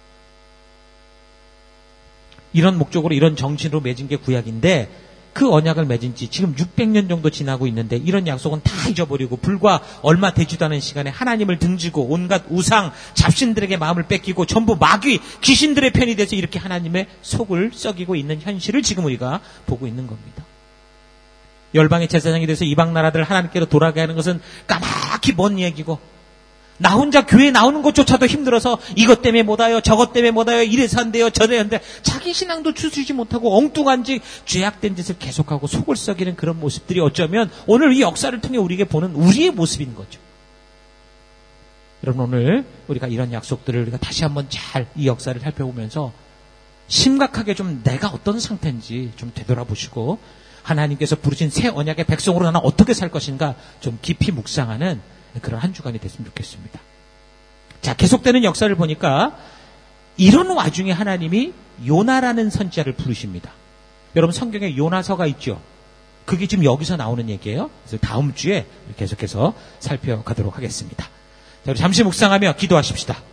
이런 목적으로 이런 정신으로 맺은 게 구약인데 그 언약을 맺은 지 지금 육백 년 정도 지나고 있는데 이런 약속은 다 잊어버리고 불과 얼마 되지도 않은 시간에 하나님을 등지고 온갖 우상, 잡신들에게 마음을 뺏기고 전부 마귀, 귀신들의 편이 돼서 이렇게 하나님의 속을 썩이고 있는 현실을 지금 우리가 보고 있는 겁니다. 열방의 제사장이 돼서 이방 나라들 하나님께로 돌아가게 하는 것은 까맣게 먼 얘기고, 나 혼자 교회 나오는 것조차도 힘들어서 이것 때문에 못 와요, 저것 때문에 못 와요, 이래서 안 돼요, 저래야 안 돼. 자기 신앙도 추스리지 못하고 엉뚱한 짓, 죄악된 짓을 계속하고 속을 썩이는 그런 모습들이 어쩌면 오늘 이 역사를 통해 우리에게 보는 우리의 모습인 거죠. 여러분, 오늘 우리가 이런 약속들을 우리가 다시 한번 잘 이 역사를 살펴보면서 심각하게 좀 내가 어떤 상태인지 좀 되돌아보시고, 하나님께서 부르신 새 언약의 백성으로 나는 어떻게 살 것인가 좀 깊이 묵상하는 그런 한 주간이 됐으면 좋겠습니다. 자, 계속되는 역사를 보니까 이런 와중에 하나님이 요나라는 선지자를 부르십니다. 여러분, 성경에 요나서가 있죠. 그게 지금 여기서 나오는 얘기예요. 그래서 다음 주에 계속해서 살펴가도록 하겠습니다. 자, 우리 잠시 묵상하며 기도하십시다.